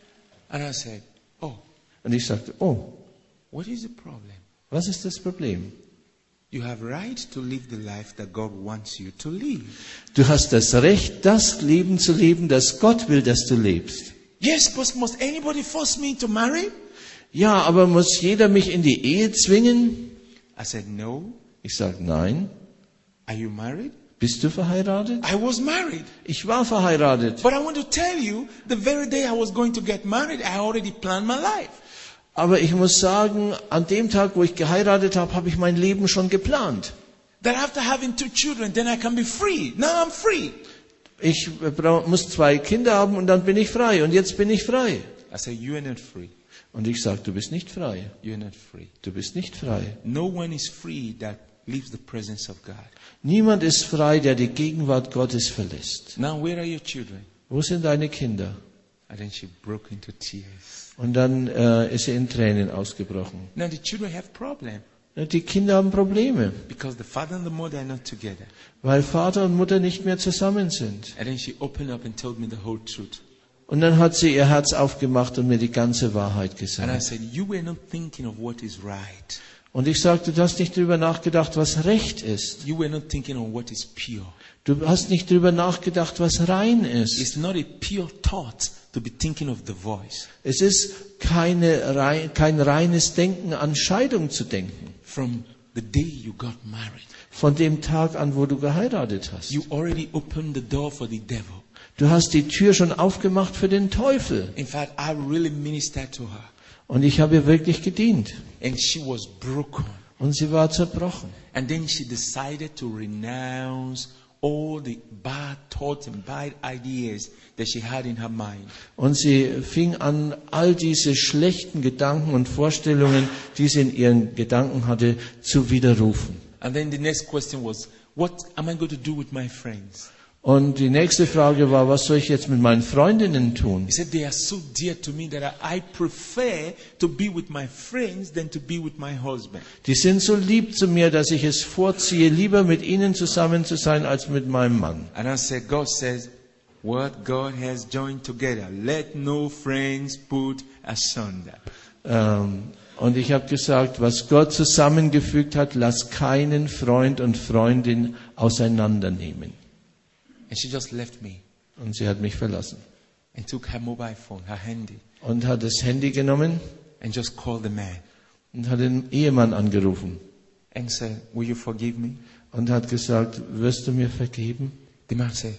And I said, oh, Und ich sagte, oh, what is the problem? was ist das Problem? You have right to live the life that God wants you to live. Du hast das Recht, das Leben zu leben, das Gott will, dass du lebst. Yes, but must anybody force me to marry? Ja, aber muss jeder mich in die Ehe zwingen? I said, no. Ich sage, nein. Are you married? Bist du verheiratet? I was married. Ich war verheiratet. But I want to tell you, the very day I was going to get married, I already planned my life. Aber ich muss sagen, an dem Tag, wo ich geheiratet habe, habe ich mein Leben schon geplant. That after having two children, then I can be free. Now I'm free. Ich bra- muss zwei Kinder haben und dann bin ich frei. Und jetzt bin ich frei. I said, you are not free. Und ich sage, du bist nicht frei. You're not free. Du bist nicht frei. No one is free that leaves the presence of God. Niemand ist frei, der die Gegenwart Gottes verlässt. Now, where are your children? Wo sind deine Kinder? And then she broke into tears. Und dann äh, ist sie in Tränen ausgebrochen. Now, the children have problems Die Kinder haben Probleme, because the father and the mother are not together. weil Vater und Mutter nicht mehr zusammen sind. And then she opened up and told me the whole truth. Und dann hat sie ihr Herz aufgemacht und mir die ganze Wahrheit And I gesagt. said, you were not thinking of what is right. Und ich sagte, du hast nicht drüber nachgedacht, was recht ist. You were not thinking of what is pure. Du hast nicht drüber nachgedacht, was rein ist. It's not a pure thought to be thinking of the voice. Es ist keine, rei- kein reines Denken an Scheidung zu denken. From the day you got married, Von dem Tag an, wo du geheiratet hast. you already opened the door for the devil. Du hast die Tür schon aufgemacht für den Teufel. In fact, I really ministered to her. Und ich habe ihr wirklich gedient. And she was broken. Und sie war zerbrochen. And then she decided to renounce all the bad thoughts and bad ideas that she had in her mind. Und sie fing an, all diese schlechten Gedanken und Vorstellungen, die sie in ihren Gedanken hatte, zu widerrufen. And then the next question was, what am I going to do with my friends? Und die nächste Frage war, was soll ich jetzt mit meinen Freundinnen tun? He said, they are so dear to me that I I prefer to be with my friends than to be with my husband. Die sind so lieb zu mir, dass ich es vorziehe, lieber mit ihnen zusammen zu sein, als mit meinem Mann. And I said, God says, what God has joined together, let no friends put asunder. Ähm, und ich habe gesagt, was Gott zusammengefügt hat, lass keinen Freund und Freundin auseinandernehmen. And she just left me Und sie hat mich verlassen. and took her mobile phone, her handy, Und hat das Handy genommen and just called the man und hat den Ehemann angerufen. and said, will you forgive me? Und hat gesagt, wirst du mir vergeben? The man said,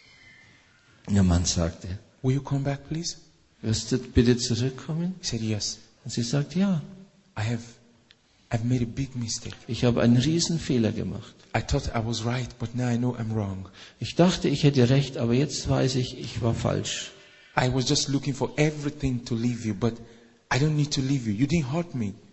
Der Mann sagte, will you come back, please? wirst du bitte zurückkommen? He said, yes. Und sie sagt, ja, I have, I've made a big mistake. ich habe einen riesen Fehler gemacht. I thought I was right, but now I know I'm wrong. Ich dachte, ich hätte recht, aber jetzt weiß ich, ich war falsch. I was just looking for everything to leave you, but I don't need to leave you. You didn't hurt me.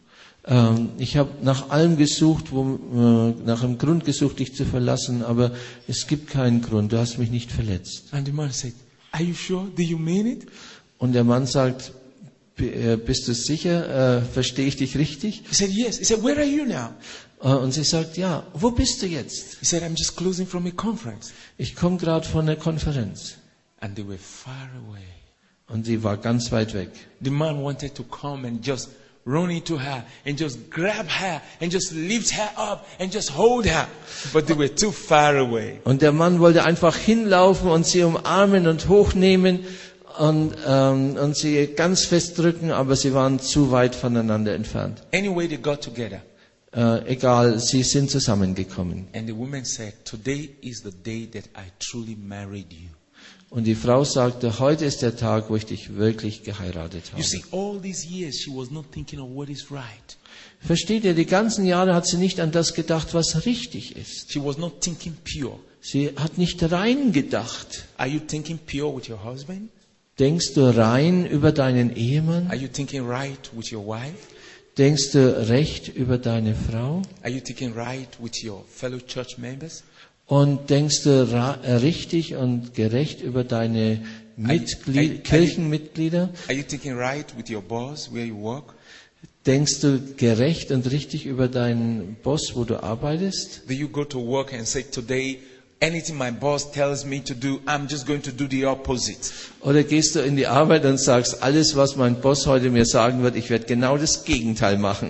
Ähm, ich habe nach allem gesucht, wo, äh, nach einem Grund gesucht, dich zu verlassen, aber es gibt keinen Grund. Du hast mich nicht verletzt. And the man said, are you sure? Do you mean it? Und der Mann sagt, "B- äh, bist du sicher? Äh, verstehe ich dich richtig? He said, yes. He said, where are you now? Äh, und sie sagt, ja, wo bist du jetzt? He said, I'm just closing from a conference. Ich komme gerade von der Konferenz. And they were far away. Und sie war ganz weit weg. The man wanted to come and just run into her and just grab her and just lift her up and just hold her. But they were too far away. Und der Mann wollte einfach hinlaufen und sie umarmen und hochnehmen und, ähm, und sie ganz fest drücken, aber sie waren zu weit voneinander entfernt. Anyway, they got together. Äh, egal, sie sind zusammengekommen. And the woman said, today is the day that I truly married you. Und die Frau sagte, heute ist der Tag, wo ich dich wirklich geheiratet You habe. see, all these years she was not thinking of what is right. Versteht ihr, die ganzen Jahre hat sie nicht an das gedacht, was richtig ist. She was not thinking pure. Sie hat nicht rein gedacht. Are you thinking pure with your husband? Denkst du rein über deinen Ehemann? Are you thinking right with your wife? Denkst du recht über deine Frau? Are you thinking right with your fellow church members? Und denkst du ra- äh, richtig und gerecht über deine Mitglied- Are you- are you- Kirchenmitglieder? Are you thinking right with your boss where you work? Denkst du gerecht und richtig über deinen Boss, wo du arbeitest? Do you go to work and say, today, anything my boss tells me to do, I'm just going to do the opposite? Oder gehst du in die Arbeit und sagst, alles, was mein Boss heute mir sagen wird, ich werde genau das Gegenteil machen?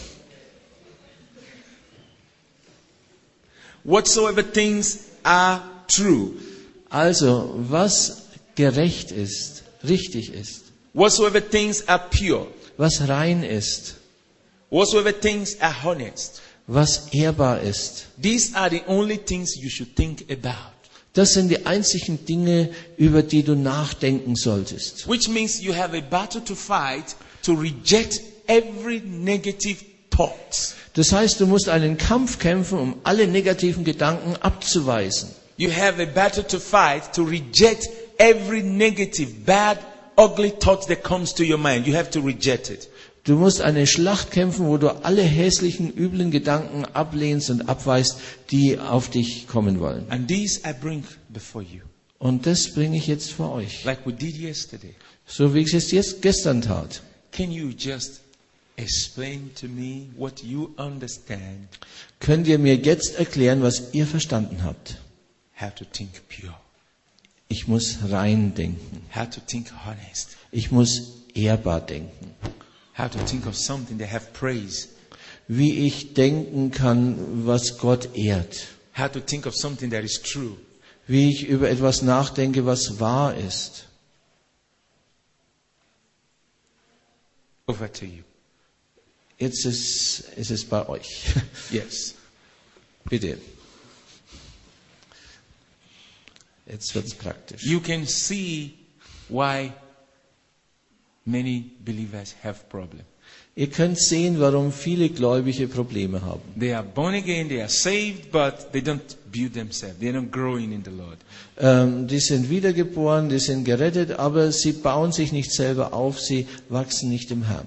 Whatsoever things are true, Also, was gerecht ist, richtig ist, whatsoever things are pure, was rein ist, whatsoever things are honest, was ehrbar ist, these are the only things you should think about. das sind die einzigen Dinge, über die du nachdenken solltest. Which means you have a battle to fight to reject every negative thought. Das heißt, du musst einen Kampf kämpfen, um alle negativen Gedanken abzuweisen. You have a battle to fight to reject every negative, bad, ugly thought that comes to your mind. You have to reject it. Du musst eine Schlacht kämpfen, wo du alle hässlichen, üblen Gedanken ablehnst und abweist, die auf dich kommen wollen. And these I bring before you, Und das bringe ich jetzt vor euch. like we did yesterday. So wie ich es jetzt gestern tat. Can you just explain to me what you understand? Könnt ihr mir jetzt erklären, was ihr verstanden habt? How to think pure, Ich muss rein denken. how to think honest, Ich muss ehrbar denken. how to think of something that have praise, Wie ich denken kann, was Gott ehrt. how to think of something that is true. Wie ich über etwas nachdenke, was wahr ist. Over to you. Jetzt ist, ist es bei euch. Yes. Bitte. Jetzt wird es praktisch. You can see why many believers have problems. Ihr könnt sehen, warum viele Gläubige Probleme haben. They are born again, they are saved, but they don't build themselves. They're not growing in the Lord. Ähm, die sind wiedergeboren, die sind gerettet, aber sie bauen sich nicht selber auf, sie wachsen nicht im Herrn.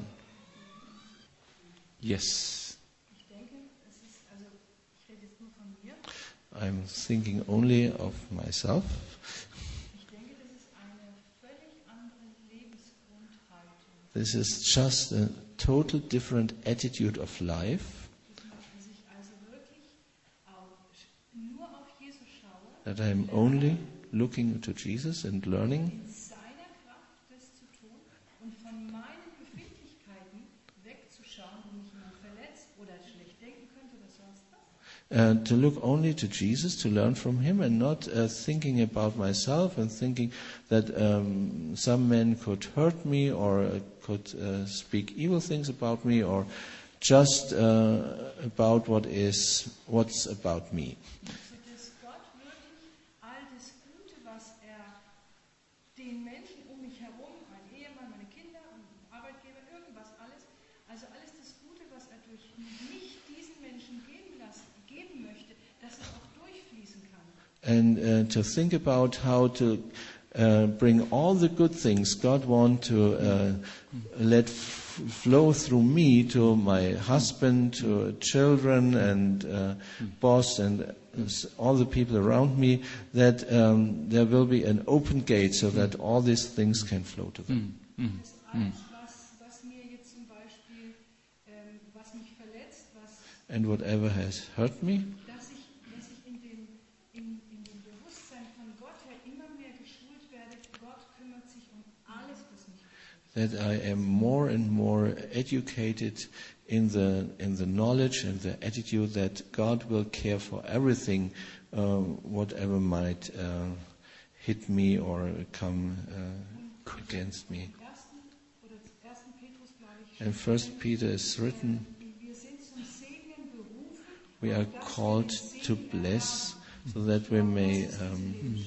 Yes. Ich denke, es ist, also ich rede jetzt nur von mir. I'm thinking only of myself. Ich denke, das ist eine völlig andere Lebensgrundhaltung, This is just a total different attitude of life. dass ich also wirklich auf, nur auf Jesus schaue, That I'm only looking to Jesus and learning in seiner Kraft das zu tun und von meinen Befindlichkeiten wegzuschauen, wo mich jemand verletzt oder schlecht denken könnte oder sonst was. Uh, to look only to Jesus, to learn from Him, and not uh, thinking about myself and thinking that um, some man could hurt me or uh, could uh, speak evil things about me, or just uh, about what is what's about me. Sodass Gott wirklich all das Gute, was er den Menschen um mich herum, mein Ehemann, meine Kinder, Arbeitgeber, irgendwas, alles, also alles das Gute, was er durch mich diesen Menschen geben, lassen, geben möchte, dass es auch durchfließen kann. And uh, to think about how to uh, bring all the good things God want to uh, let f- flow through me to my husband, to children and uh, boss and all the people around me, that um, there will be an open gate so that all these things can flow to them. Mm, mm, mm. Was, was mir jetzt zum Beispiel, ähm, was mich verletzt, was, And whatever has hurt me, dass ich, dass ich in, dem, in, in dem Bewusstsein von Gott her immer mehr geschult werde, Gott kümmert sich um alles, was mich betrifft. that I am more and more educated in the in the knowledge and the attitude that God will care for everything, uh, whatever might uh, hit me or come uh, against me. Ersten, oder ersten Petrus gleich, And First Peter is written, wir sind zum Segnen berufen, we are called to bless, so that we may um,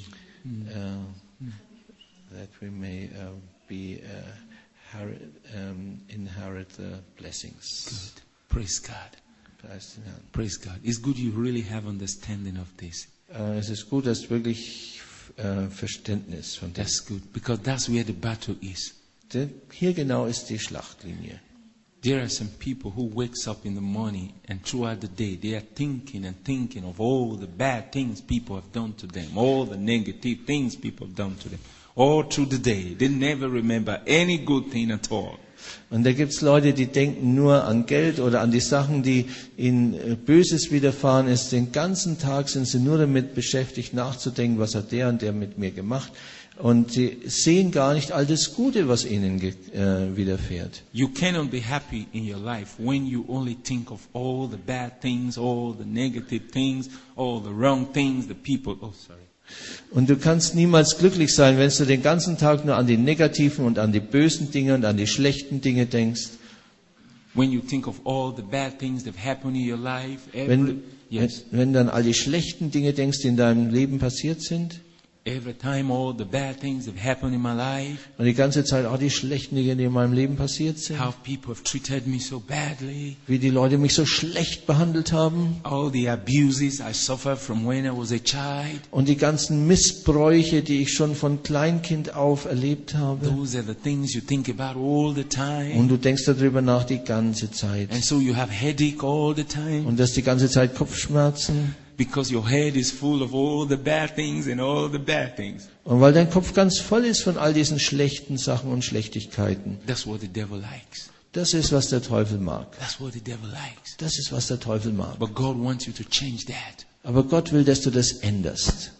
uh, that we may uh, be. Uh, Inherit, um, inherit the blessings. Good. Praise God. Preis den Herrn. Praise God. It's good you really have understanding of this. Äh, es ist gut, dass du wirklich äh, Verständnis von dem. That's good because that's where the battle is. Denn hier genau ist die Schlachtlinie. There are some people who wakes up in the morning and throughout the day they are thinking and thinking of all the bad things people have done to them, all the negative things people have done to them. All through the day. They never remember any good thing at all. Und da gibt's Leute, die denken nur an Geld oder an die Sachen, die ihnen äh, Böses widerfahren ist. Den ganzen Tag sind sie nur damit beschäftigt, nachzudenken, was hat der und der mit mir gemacht. Und sie sehen gar nicht all das Gute, was ihnen ge- äh, widerfährt. You cannot be happy in your life when you only think of all the bad things, all the negative things, all the wrong things, the people. Oh, sorry. Und du kannst niemals glücklich sein, wenn du den ganzen Tag nur an die negativen und an die bösen Dinge und an die schlechten Dinge denkst. When you think of all the bad things that happen in your life, every, Wenn, yes, wenn, wenn du an all die schlechten Dinge denkst, die in deinem Leben passiert sind. every time all the bad things that happen in my life, Und die ganze Zeit auch die schlechten Dinge, die in meinem Leben passiert sind. how people have treated me so badly, Wie die Leute mich so schlecht behandelt haben. all the abuses I suffered from when I was a child. Und die ganzen Missbräuche, die ich schon von Kleinkind auf erlebt habe. Those are the things you think about all the time. Und du denkst darüber nach die ganze Zeit. And so you have headache all the time Und das die ganze Zeit Kopfschmerzen. because your head is full of all the bad things and all the bad things. Und weil dein Kopf ganz voll ist von all diesen schlechten Sachen und Schlechtigkeiten. That's what the devil likes. Das ist, was der Teufel mag. That's what the devil likes. Das ist, was der Teufel mag. But God wants you to change that Aber Gott will, dass du das änderst.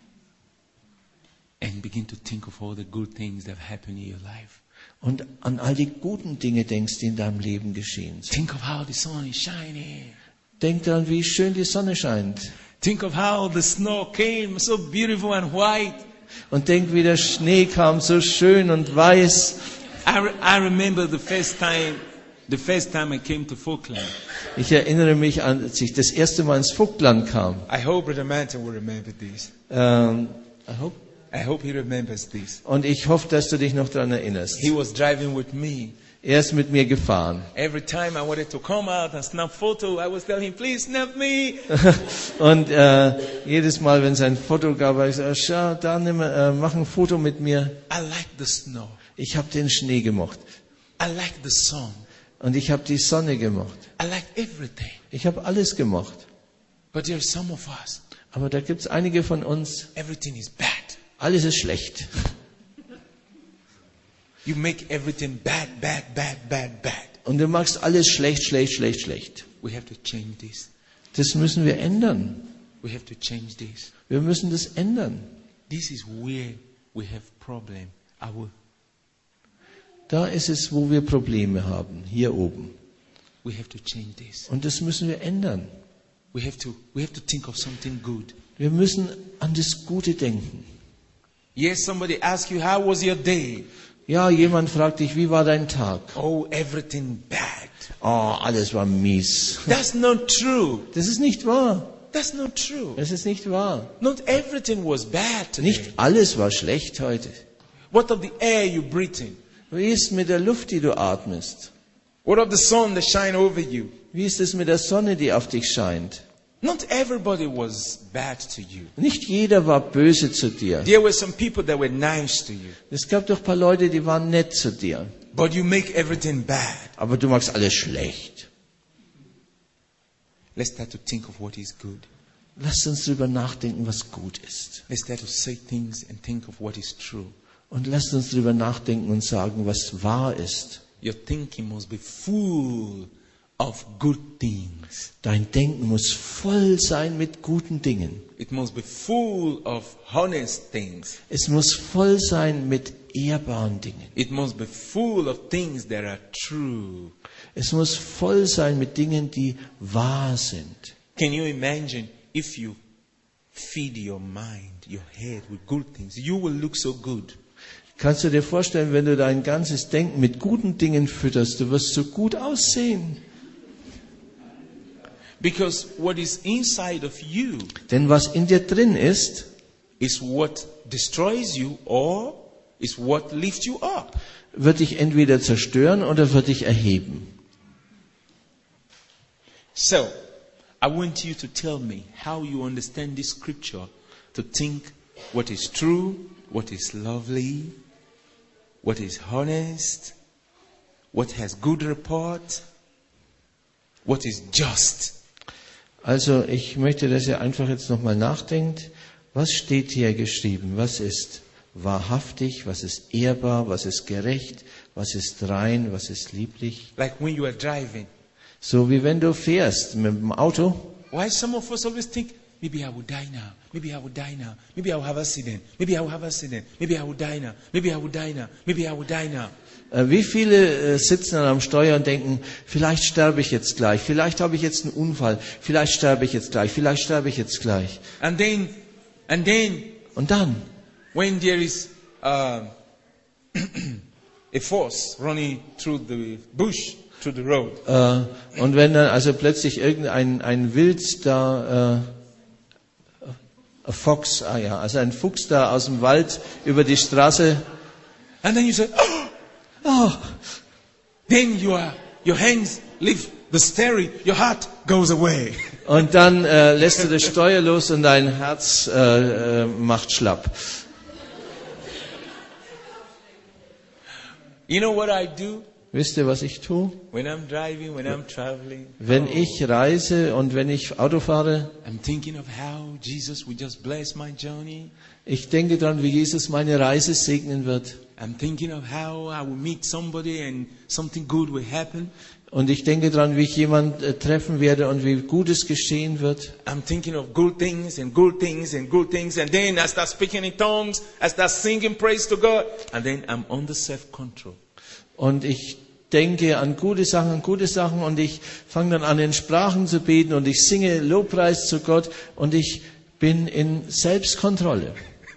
and begin to think of all the good things that happen in your life. Und an all die guten Dinge denkst, die in deinem Leben geschehen sind. Think of how the sun is shining. Denk daran, wie schön die Sonne scheint. Think of how the snow came so beautiful and white. Und denk, wie der Schnee kam, so schön und weiß. I, re- I remember the first time, the first time I came to Falkland. Ich erinnere mich an, als ich das erste Mal ins Vogtland kam. I hope Brother Manton will remember this. Ähm, I hope. I hope he remembers this. Und ich hoffe, dass du dich noch daran erinnerst. He was driving with me. Er ist mit mir gefahren. Every time I wanted to come out and snap photo, I was telling him, please snap me. Und äh, jedes Mal, wenn es ein Foto gab, habe ich gesagt, schau, da nimm, äh, mach ein Foto mit mir. I like the snow. Ich habe den Schnee gemocht. I like the sun. Und ich habe die Sonne gemocht. I like everything. Ich habe alles gemocht. But there are some of us, Aber da gibt es einige von uns, everything is bad. alles ist schlecht. You make everything bad, bad, bad, bad, bad. Und du machst alles schlecht, schlecht, schlecht, schlecht. We have to change this. Das müssen wir ändern. We have to change this. Wir müssen das ändern. This is where we have problem. Our, Da ist es, wo wir Probleme haben, hier oben. we have to change this. Und das müssen wir ändern. We have to, we have to think of something good. Wir müssen an das Gute denken. Yes, somebody asks you, how was your day? Ja, jemand fragt dich, wie war dein Tag? Oh, everything bad. Oh, alles war mies. That's not true. Das ist nicht wahr. That's not true. Das ist nicht wahr. Not everything was bad today. Nicht alles war schlecht heute. What of the air you breathe in? Wie ist es mit der Luft, die du atmest? What of the sun that shine over you? Wie ist es mit der Sonne, die auf dich scheint? Not everybody was bad to you. Nicht jeder war böse zu dir. There were some people that were nice to you. Es gab doch ein paar Leute, die waren nett zu dir. But you make everything bad. Aber du machst alles schlecht. Let's start to think of what is good. Lasst uns darüber nachdenken, was gut ist. Let's start to say things and think of what is true. Und lasst uns darüber nachdenken und sagen, was wahr ist. Your thinking must be full of good things. Dein Denken muss voll sein mit guten Dingen. It must be full of honest things. Es muss voll sein mit ehrbaren Dingen. It must be full of things that are true. Es muss voll sein mit Dingen, die wahr sind. Can you imagine if you feed your mind, your head with good things, you will look so good. Kannst du dir vorstellen, wenn du dein ganzes Denken mit guten Dingen fütterst, du wirst so gut aussehen. Because what is inside of you Denn was in dir drin ist, is what destroys you or is what lifts you up. wird dich entweder zerstören oder wird dich erheben. So, I want you to tell me how you understand this scripture to think what is true, what is lovely, what is honest, what has good report, what is just. Also ich möchte, dass ihr einfach jetzt nochmal nachdenkt, was steht hier geschrieben, was ist wahrhaftig, was ist ehrbar, was ist gerecht, was ist rein, was ist lieblich. Like when you are driving. So wie wenn du fährst mit dem Auto. Why some of us always think, maybe I will die now, maybe I will die now, maybe I will have accident, maybe I will have accident, maybe I will die now, maybe I will die now, maybe I will die now. Wie viele sitzen dann am Steuer und denken, vielleicht sterbe ich jetzt gleich, vielleicht habe ich jetzt einen Unfall, vielleicht sterbe ich jetzt gleich, vielleicht sterbe ich jetzt gleich. And then, and then, Und dann, when there is uh, a force running through the bush, through the road, äh, und wenn dann also plötzlich irgendein ein Wild da, äh, ein Fox, ah ja, also ein Fuchs da aus dem Wald über die Straße, and then you say, oh, oh, then your your hands leave the steering, your heart goes away. und dann äh, lässt du das Steuer los und dein Herz äh, äh, macht schlapp. You know what I do Wisst ihr, was ich tue? when I'm driving, when I'm traveling? Wenn ich reise und wenn ich Auto fahre, I'm thinking of how Jesus will just bless my journey. ich denke daran, wie Jesus meine Reise segnen wird. I'm thinking of how I will meet somebody and something good will happen. Und ich denke daran, wie ich jemanden äh, treffen werde und wie Gutes geschehen wird. I'm thinking of good things and good things and good things. And then I start speaking in tongues. I start singing praise to God. And then I'm under self-control. Und ich denke an gute Sachen, an gute Sachen und ich fange dann an, in Sprachen zu beten und ich singe Lobpreis zu Gott und ich bin in Selbstkontrolle.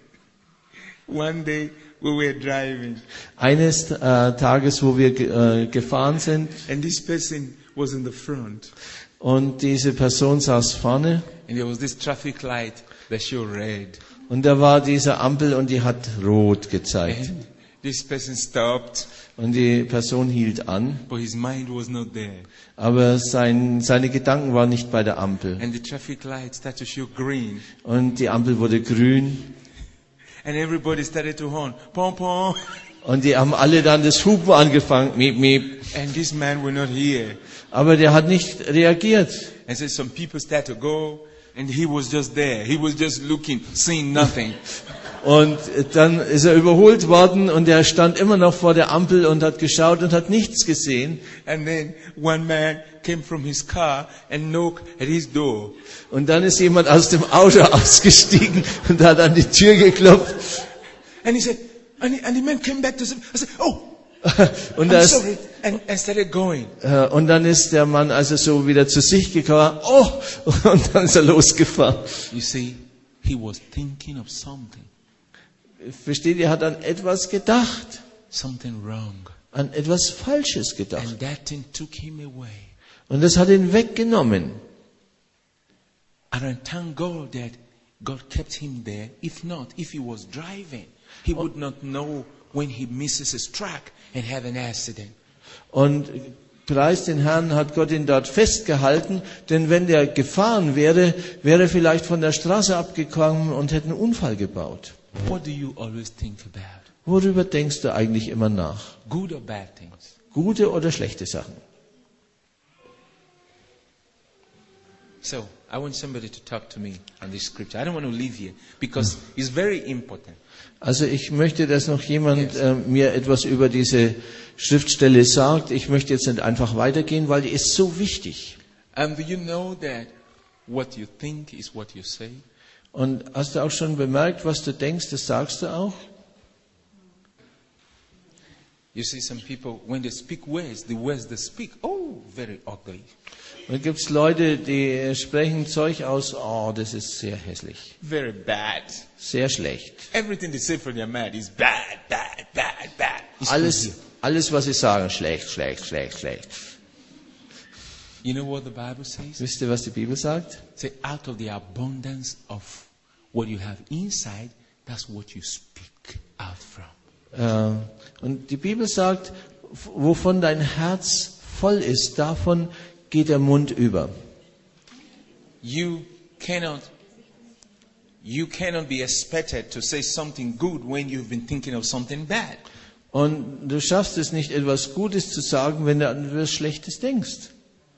One day we were driving. Eines äh, Tages, wo wir äh, gefahren sind And this person was in the front. und diese Person saß vorne And there was this traffic light that showed red. und da war diese Ampel und die hat rot gezeigt. And this person stopped, Und die Person hielt an, but his mind was not there. aber sein, seine Gedanken waren nicht bei der Ampel. And the traffic light started to show green. Und die Ampel wurde grün And everybody started to horn. Pom, pom. und die haben alle dann das Hupen angefangen, miep, miep. And this man were not here. Aber der hat nicht reagiert. And so some people started to go, and he was just there. He was just looking, seeing nothing. Und dann ist er überholt worden und er stand immer noch vor der Ampel und hat geschaut und hat nichts gesehen. And then one man came from his car and knocked at his door. Und dann ist jemand aus dem Auto ausgestiegen und hat an die Tür geklopft. And he said, and, he, and the man came back to say, I said, oh, Und, I'm das, sorry. And, and started going. äh, und dann ist der Mann also so wieder zu sich gekommen. Oh, und dann ist er losgefahren. You see, he was thinking of something, Versteht ihr, er hat an etwas gedacht, something wrong. an etwas Falsches gedacht. And that thing took him away. Und das hat ihn weggenommen. And I thank God that God kept him there. If not, if he was driving, he would not know when he misses his track and have an accident. Und preis den Herrn, hat Gott ihn dort festgehalten, denn wenn der gefahren wäre, wäre er vielleicht von der Straße abgekommen und hätte einen Unfall gebaut. What do you always think about? Worüber denkst du eigentlich immer nach? Good or bad things? Gute oder schlechte Sachen? So, I want somebody to talk to me on this scripture. I don't want to leave here because it's very important. Also ich möchte, dass noch jemand äh, mir etwas über diese Schriftstelle sagt. Ich möchte jetzt nicht einfach weitergehen, weil die ist so wichtig. And do you know that what you think is what you say? Und hast du auch schon bemerkt, was du denkst, das sagst du auch? You see some people, when they speak words, the words they speak, oh, very ugly. Und dann gibt es Leute, die sprechen Zeug aus, oh, das ist sehr hässlich, Very bad. sehr schlecht. Everything they say from their mouth is bad, bad, bad, bad. It's Alles, good. alles, was sie sagen, schlecht, schlecht, schlecht, schlecht. You know what the Bible says? Wisst ihr, was die Bibel sagt? Say, out of the abundance of what you have inside, that's what you speak out from. Äh, und die Bibel sagt, wovon dein Herz voll ist, davon geht der Mund über. You cannot, you cannot be expected to say something good when you've been thinking of something bad. Und du schaffst es nicht, etwas Gutes zu sagen, wenn du an etwas Schlechtes denkst.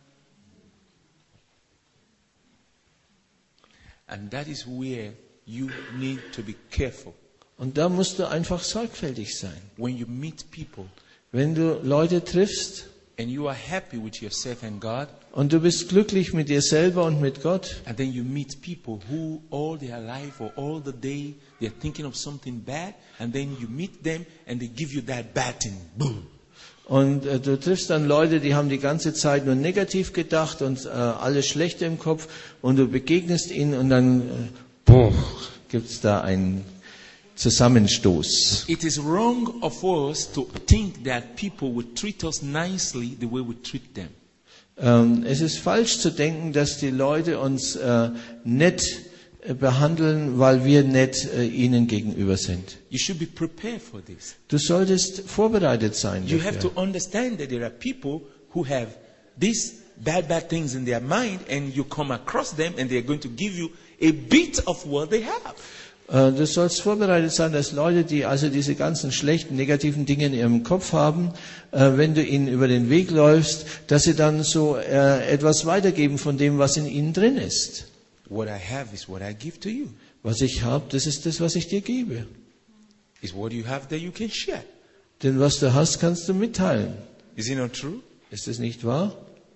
And that is where you need to be careful. Und da musst du einfach sorgfältig sein. When you meet people Wenn du Leute triffst and you are happy with yourself and God, und du bist glücklich mit dir selber und mit Gott, and then you meet people who all their life or all the day they're thinking of something bad, and then you meet them and they give you that bad thing. Boom. und äh, du triffst dann Leute, die haben die ganze Zeit nur negativ gedacht und äh, alles Schlechte im Kopf, und du begegnest ihnen und dann äh, gibt es da einen Zusammenstoß. It is wrong of us to think that people would treat us nicely the way we treat them. Ähm, es ist falsch zu denken, dass die Leute uns äh, nett äh, behandeln, weil wir nett äh, ihnen gegenüber sind. You should be prepared for this. Du solltest vorbereitet sein You have to dafür. understand that there are people who have these bad, bad things in their mind, and you come across them and they're going to give you a bit of what they have. Äh, Du sollst vorbereitet sein, dass Leute, die also diese ganzen schlechten, negativen Dinge in ihrem Kopf haben, äh, wenn du ihnen über den Weg läufst, dass sie dann so äh, etwas weitergeben von dem, was in ihnen drin ist. What I have is what I give to you. Was ich habe, das ist das, was ich dir gebe. Is what you have that you can share. Denn was du hast, kannst du mitteilen. Is it not true? Ist das nicht wahr?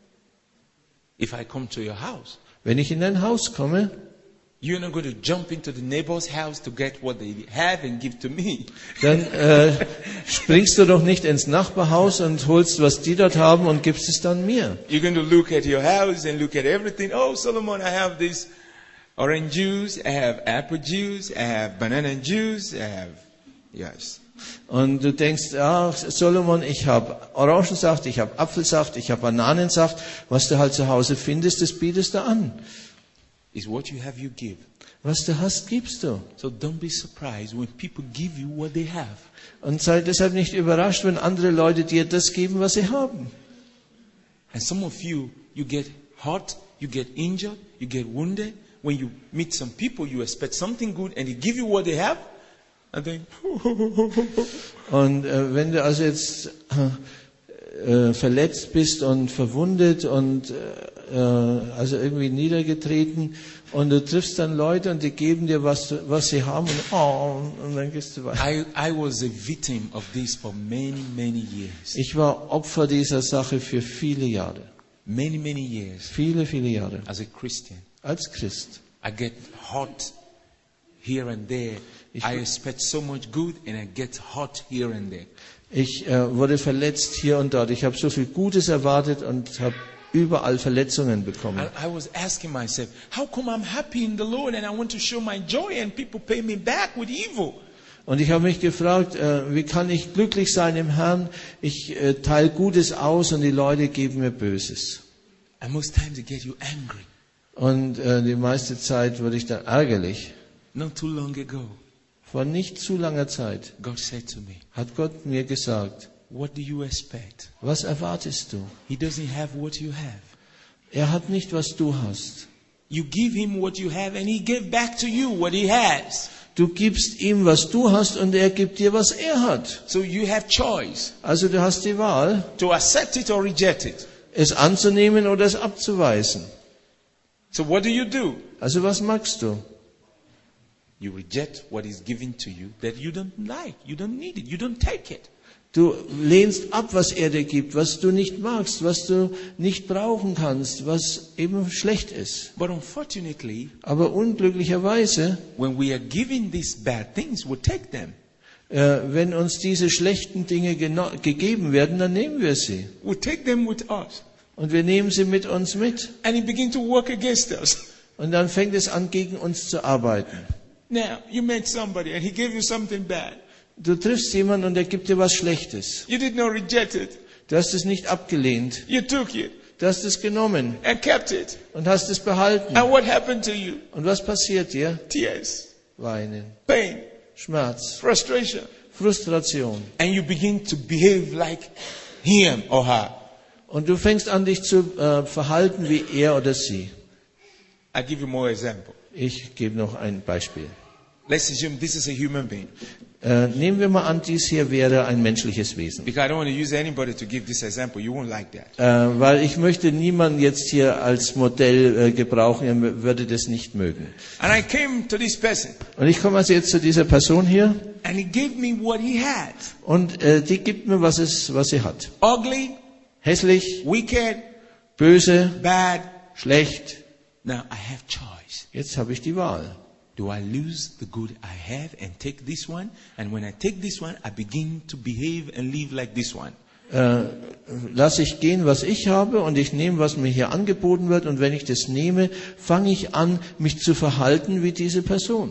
If I come to your house, Wenn ich in dein Haus komme, you're not going to jump into the neighbor's house to get what they have and give to me. dann äh, springst du doch nicht ins Nachbarhaus und holst, was die dort haben, und gibst es dann mir. You're going to look at your house and look at everything. Oh, Solomon, I have this orange juice, I have apple juice, I have banana juice, I have, yes. Und du denkst, ja, Solomon, ich habe Orangensaft, ich habe Apfelsaft, ich habe Bananensaft. Was du halt zu Hause findest, das bietest du an. Is what you have, you give. Was du hast, gibst du. So don't be surprised when people give you what they have. Und sei deshalb nicht überrascht, wenn andere Leute dir das geben, was sie haben. And some of you, you get hurt, you get injured, you get wounded. When you meet some people, you expect something good and they give you what they have. And then, Und äh, wenn du also jetzt äh, verletzt bist und verwundet und äh, also irgendwie niedergetreten, und du triffst dann Leute und die geben dir was, was sie haben, und, oh, und dann gehst du weiter. I, I was a victim of this for many, many years. Ich war Opfer dieser Sache für viele Jahre. Many, many years Viele, viele Jahre. as a Christian. Als Christ. I get hurt here and there. Ich- I expect so much good and I get hurt here and there. Ich äh, wurde verletzt hier und dort. Ich habe so viel Gutes erwartet und habe überall Verletzungen bekommen. And I was asking myself, how come I'm happy in the Lord and I want to show my joy and people pay me back with evil? Und ich habe mich gefragt, äh, wie kann ich glücklich sein im Herrn? Ich äh, teile Gutes aus und die Leute geben mir Böses. And most times it gets you angry. Und äh, die meiste Zeit wurde ich dann ärgerlich. Not too long ago, Vor nicht zu langer Zeit God said to me, hat Gott mir gesagt, What do you expect? Was erwartest du? He doesn't have what you have. Er hat nicht, was du hast. You give him what you have and he give back to you what he has. Du gibst ihm, was du hast, und er gibt dir, was er hat. So you have choice Also du hast die Wahl, to accept it or reject it. es anzunehmen oder es abzuweisen. So what do you do? Also was magst du? You reject what is given to you that you don't like. You don't need it. You don't take it. Du lehnst ab, was er dir gibt, was du nicht magst, was du nicht brauchen kannst, was eben schlecht ist. But unfortunately, Aber unglücklicherweise, when we are given these bad things, we take them. äh, wenn uns diese schlechten Dinge geno- gegeben werden, dann nehmen wir sie. We take them with us. Und wir nehmen sie mit uns mit. And it begins to work against us. Und dann fängt es an, gegen uns zu arbeiten. Now, you met somebody and he gave you something bad. Du triffst jemanden und er gibt dir was Schlechtes. You did not reject it. Du hast es nicht abgelehnt. You took it Du hast es genommen and kept it. und hast es behalten. And what happened to you? Und was passiert dir? Tears, Weinen, pain, Schmerz, frustration. Frustration. And you begin to behave like him or her. Und du fängst an, dich zu äh, verhalten wie er oder sie. I'll give you more example. Ich gebe noch ein Beispiel. Let's assume this is a human being. Äh, nehmen wir mal an, dies hier wäre ein menschliches Wesen. Because I don't want to use anybody to give this example. You won't like that. Äh, weil ich möchte niemanden jetzt hier als Modell äh, gebrauchen, er würde das nicht mögen. And I came to this person Und ich komme also jetzt zu dieser Person hier and he gave me what he had. und äh, die gibt mir, was, es, was sie hat. Ugly, Hässlich, wicked, böse, bad. schlecht. Now I have choice. Jetzt habe ich die Wahl. Do I lose the good I have and take this one? And when I take this one, I begin to behave and live like this one. Äh, lasse ich gehen, was ich habe, und ich nehme, was mir hier angeboten wird, und wenn ich das nehme, fange ich an, mich zu verhalten wie diese Person.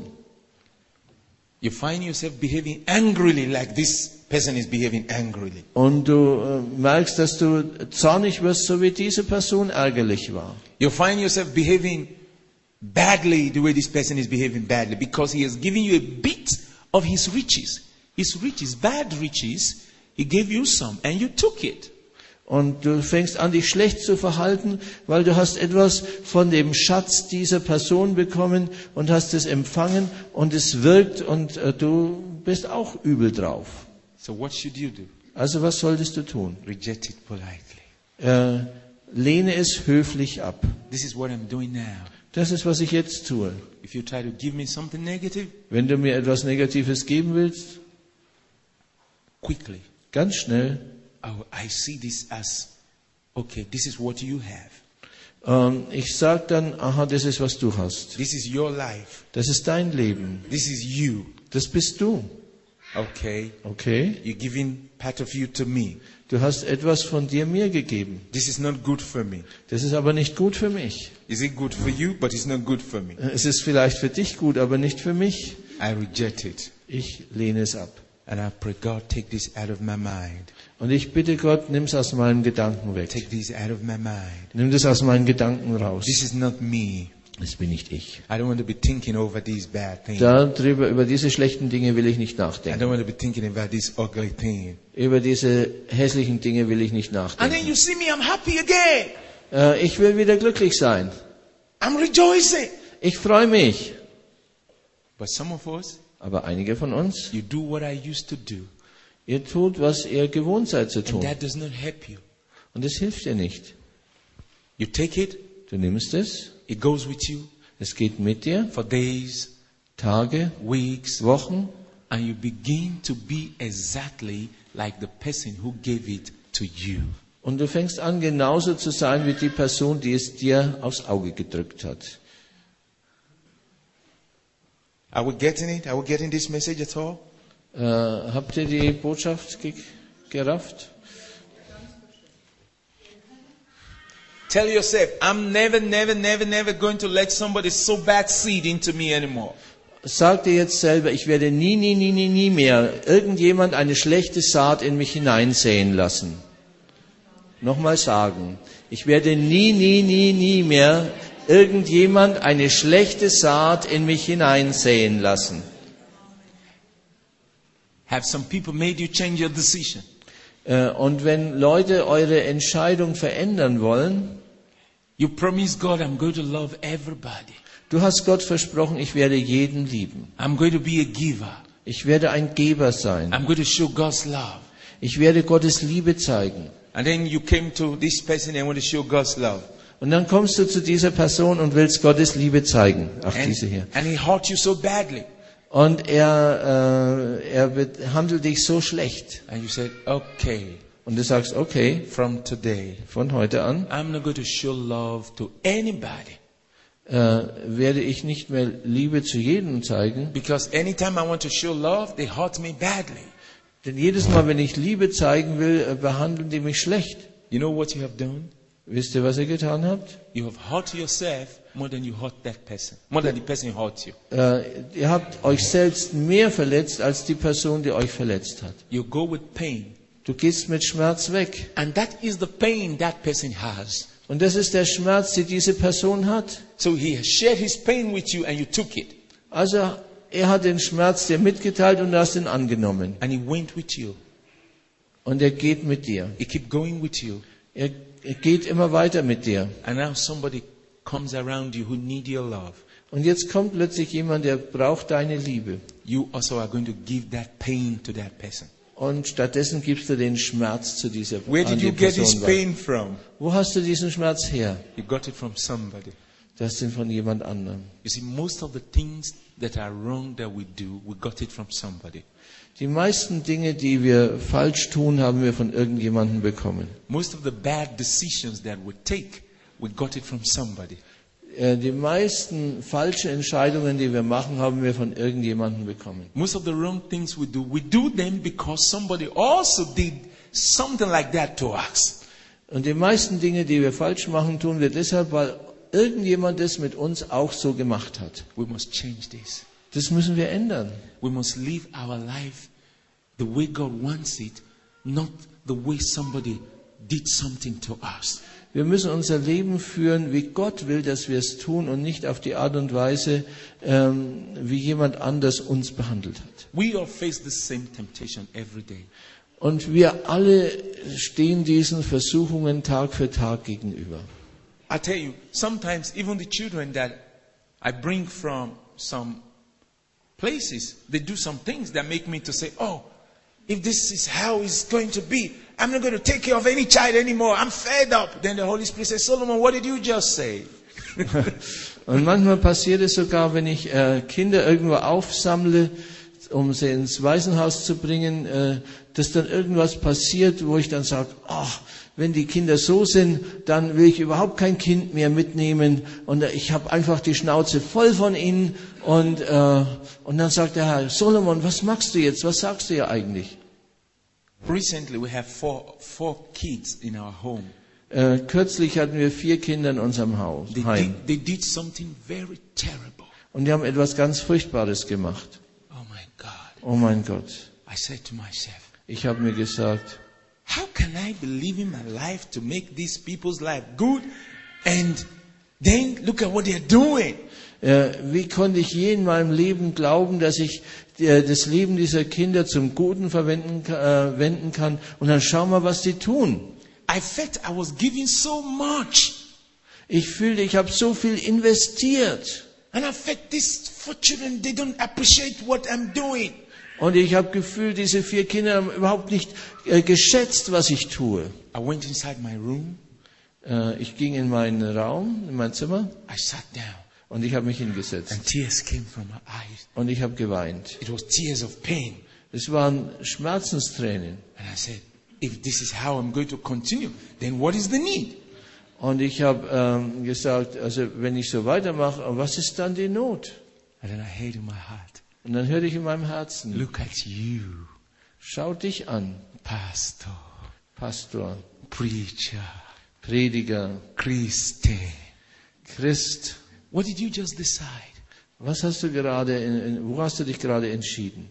You find yourself behaving angrily like this person is behaving angrily. Und du äh, merkst, dass du zornig wirst, so wie diese Person ärgerlich war. You find yourself behaving badly the way this person is behaving badly because he has given you a bit of his riches. His riches, bad riches, he gave you some and you took it. Und du fängst an, dich schlecht zu verhalten, weil du hast etwas von dem Schatz dieser Person bekommen und hast es empfangen und es wirkt und äh, du bist auch übel drauf. So what should you do? Also was solltest du tun? Reject it politely. Äh, lehne es höflich ab. This is what I'm doing now. Das ist, was ich jetzt tue. If you try to give me something negative, Wenn du mir etwas Negatives geben willst, quickly, ganz schnell, oh, I see this as, okay, this is what you have. ähm, ich sag dann, aha, das ist, was du hast. This is your life. Das ist dein Leben. This is you. Das bist du. Okay. Okay? You're giving part of you to me. Du hast etwas von dir mir gegeben. This is not good for me. Das ist aber nicht gut für mich. Is it good for you? But it's not good for me. Es ist vielleicht für dich gut, aber nicht für mich. I reject it. Ich lehne es ab. And I pray, God, take this out of my mind. Und ich bitte Gott, nimm es aus meinen Gedanken weg. Take this out of my mind. Nimm das aus meinen Gedanken raus. This is not me. Das bin nicht ich. I don't want to be thinking over these bad things. Darüber, über diese schlechten Dinge will ich nicht I don't nachdenken. want to be thinking about this ugly thing. Über diese hässlichen Dinge will ich nicht And then nachdenken. you see me, I'm happy again. Äh, ich will wieder glücklich sein. I'm rejoicing. Ich freue mich. But some of us, Aber einige von uns, you do what I used to do. ihr tut, was ihr gewohnt seid zu And tun. that does not help you. Und es hilft dir nicht. You take it, Du nimmst es, it goes with you es geht mit dir, for days, Tage, weeks, Wochen, and you begin to be exactly like the person who gave it to you. und du fängst an, genauso zu sein wie die Person, die es dir aufs Auge gedrückt hat. Are we getting it? Are we getting this message at all? Äh, habt ihr die Botschaft ge gerafft? Tell yourself, I'm never, never, never, never going to let somebody sow bad seed into me anymore. Sag dir jetzt selber, ich werde nie, nie, nie, nie, nie mehr irgendjemand eine schlechte Saat in mich hineinsäen lassen. Nochmal sagen, ich werde nie, nie, nie, nie mehr irgendjemand eine schlechte Saat in mich hineinsäen lassen. Have some people made you change your decision? Äh, Und wenn Leute eure Entscheidung verändern wollen, You promise God, I'm going to love everybody. du hast Gott versprochen, ich werde jeden lieben. I'm going to be a giver. Ich werde ein Geber sein. I'm going to show God's love. Ich werde Gottes Liebe zeigen. And then you came to this person and want to show God's love. Und dann kommst du zu dieser Person und willst Gottes Liebe zeigen. Ach, And, diese hier. and he hurt you so badly. Und er, äh, er behandelt dich so schlecht. And you said, okay, Und du sagst, okay, from today, von heute an I'm not going to show love to anybody. äh, werde ich nicht mehr Liebe zu jedem zeigen. Because anytime I want to show love, they hurt me badly. Denn jedes Mal, wenn ich Liebe zeigen will, äh, behandeln die mich schlecht. You know what you have done? Wisst ihr, was ihr getan habt? You have hurt yourself more than you hurt that person. More than the person who hurt you. Äh, ihr habt euch selbst mehr verletzt als die Person, die euch verletzt hat. You go with pain. Du gehst mit Schmerz weg. And that is the pain that person has. Und das ist der Schmerz, den diese Person hat. So he has shared his pain with you and you took it. Also er hat den Schmerz dir mitgeteilt und du hast ihn angenommen. And he went with you. Und er geht mit dir. He kept going with you. Er, er geht immer weiter mit dir. And now somebody comes around you who need your love. Und jetzt kommt plötzlich jemand, der braucht deine Liebe. You also are going to give that pain to that person. Und stattdessen gibst du den Schmerz zu dieser Where an did die you get this Person weiter. pain from? Wo hast du diesen Schmerz her? You got it from somebody. Das sind von jemand anderem. You see, most of the things that are wrong that we do, we got it from somebody. Die meisten Dinge, die wir falsch tun, haben wir von irgendjemandem bekommen. Most of the bad decisions that we take, we got it from somebody. Äh, Die meisten falschen Entscheidungen, die wir machen, haben wir von irgendjemandem bekommen. Most of the wrong things we do, we do them because somebody also did something like that to us. Und die meisten Dinge, die wir falsch machen, tun wir deshalb, weil irgendjemand das mit uns auch so gemacht hat. We must change this. Das müssen wir ändern. We must live our life the way God wants it, not the way somebody did something to us. Wir müssen unser Leben führen, wie Gott will, dass wir es tun und nicht auf die Art und Weise, ähm, wie jemand anders uns behandelt hat. We all face the same temptation every day. Und wir alle stehen diesen Versuchungen Tag für Tag gegenüber. I tell you, sometimes even the children that I bring from some places, they do some things that make me to say, oh, if this is how it's going to be, I'm not going to take care of any child anymore. I'm fed up. Then the Holy Spirit says, Solomon, what did you just say? Und manchmal passiert es sogar, wenn ich äh, Kinder irgendwo aufsammle, um sie ins Waisenhaus zu bringen, äh, dass dann irgendwas passiert, wo ich dann sage, ach, wenn die Kinder so sind, dann will ich überhaupt kein Kind mehr mitnehmen und ich habe einfach die Schnauze voll von ihnen. Und, äh, und dann sagt der Herr, Solomon, was machst du jetzt? Was sagst du ja eigentlich? Recently, we have four, four kids in our home. Äh, kürzlich hatten wir vier Kinder in unserem Haus, They Heim. did, they did something very terrible. Und die haben etwas ganz Furchtbares gemacht. Oh my God. Oh mein Gott. I said to myself, Ich habe mir gesagt, how can I be living my life to make these people's life good? And then look at what they're doing. äh, wie konnte ich je in meinem Leben glauben, dass ich äh, das Leben dieser Kinder zum Guten verwenden äh, wenden kann? Und dann schau mal, was sie tun. I felt I was giving so much. Ich fühlte, ich habe so viel investiert. And I felt these four children, they don't appreciate what I'm doing. Und ich habe gefühlt, diese vier Kinder haben überhaupt nicht äh, geschätzt, was ich tue. I went inside my room. Äh, ich ging in meinen Raum, in mein Zimmer, I sat down. und ich habe mich hingesetzt. And tears came from my eyes. Und ich habe geweint. It was tears of pain. Es waren Schmerzenstränen. And I said, if this is how I'm going to continue, then what is the need? Und ich habe ähm, gesagt, also wenn ich so weitermache, was ist dann die Not? And then I heard in my heart, Und dann hörte ich in meinem Herzen, look at you, schau dich an, pastor, Pastor, preacher, Prediger, Christian. Christ. What did you just decide? Was hast du gerade, in, in, wo hast du dich gerade entschieden?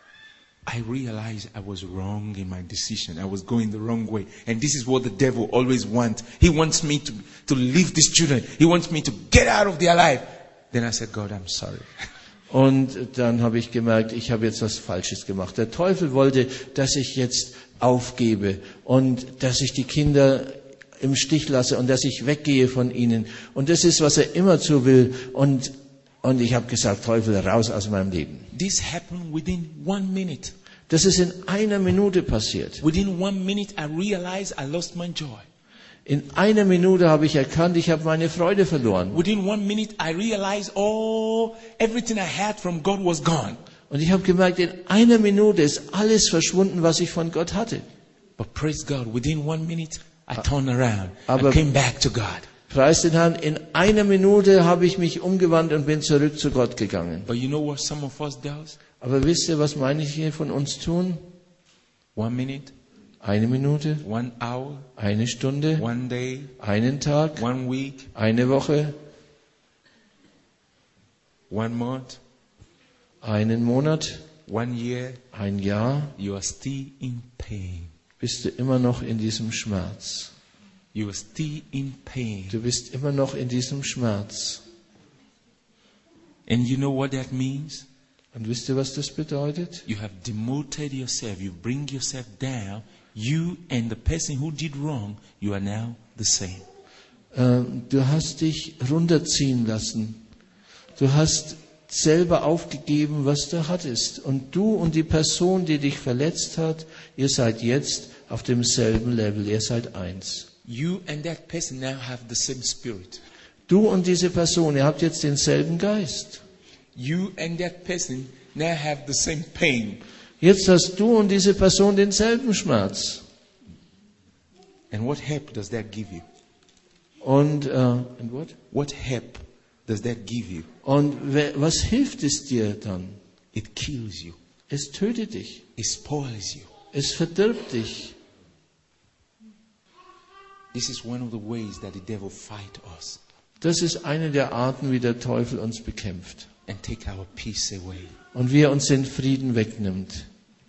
I realized I was wrong in my decision. I was going the wrong way. And this is what the devil always wants. He wants me to, to leave these children. He wants me to get out of their life. Then I said, God, I'm sorry. Und dann habe ich gemerkt, ich habe jetzt was Falsches gemacht. Der Teufel wollte, dass ich jetzt aufgebe und dass ich die Kinder im Stich lasse und dass ich weggehe von ihnen. Und das ist, was er immer zu will. Und, und ich habe gesagt, Teufel, raus aus meinem Leben. This happened within one minute. Das ist in einer Minute passiert. Within one minute, I realized I lost my joy. In einer Minute habe ich erkannt, ich habe meine Freude verloren. Within one minute, I realized, oh, everything I had from God was gone. Und ich habe gemerkt, in einer Minute ist alles verschwunden, was ich von Gott hatte. But praise God, within one minute, I turned around Aber- and came back to God. Preis den Herrn, in einer Minute habe ich mich umgewandt und bin zurück zu Gott gegangen. But you know what some of us does? Aber wisst ihr, was manche von uns tun? One minute, Eine Minute, one hour, eine Stunde, one day, einen Tag, one week, eine Woche, one month, einen Monat, one year, ein Jahr, you are still in pain. bist du immer noch in diesem Schmerz. You are still in pain. Du bist immer noch in diesem Schmerz. And you know what that means? Und wisst ihr, was das bedeutet? You have demoted yourself. You bring yourself down. You and the person who did wrong, you are now the same. Ähm, Du hast dich runterziehen lassen. Du hast selber aufgegeben, was du hattest. Und du und die Person, die dich verletzt hat, ihr seid jetzt auf demselben Level. Ihr seid eins. You and that person now have the same spirit. Du und diese Person, ihr habt jetzt denselben Geist. You and that person now have the same pain. Jetzt hast du und diese Person denselben Schmerz. And what help does that give you? Und, äh, and what? What help does that give you? Und we- was hilft es dir dann? It kills you. Es tötet dich. It spoils you. Es verdirbt dich. This is one of the ways that the devil fight us Das ist eine der Arten, wie der Teufel uns bekämpft. and take our peace away. Und wie er uns den Frieden wegnimmt.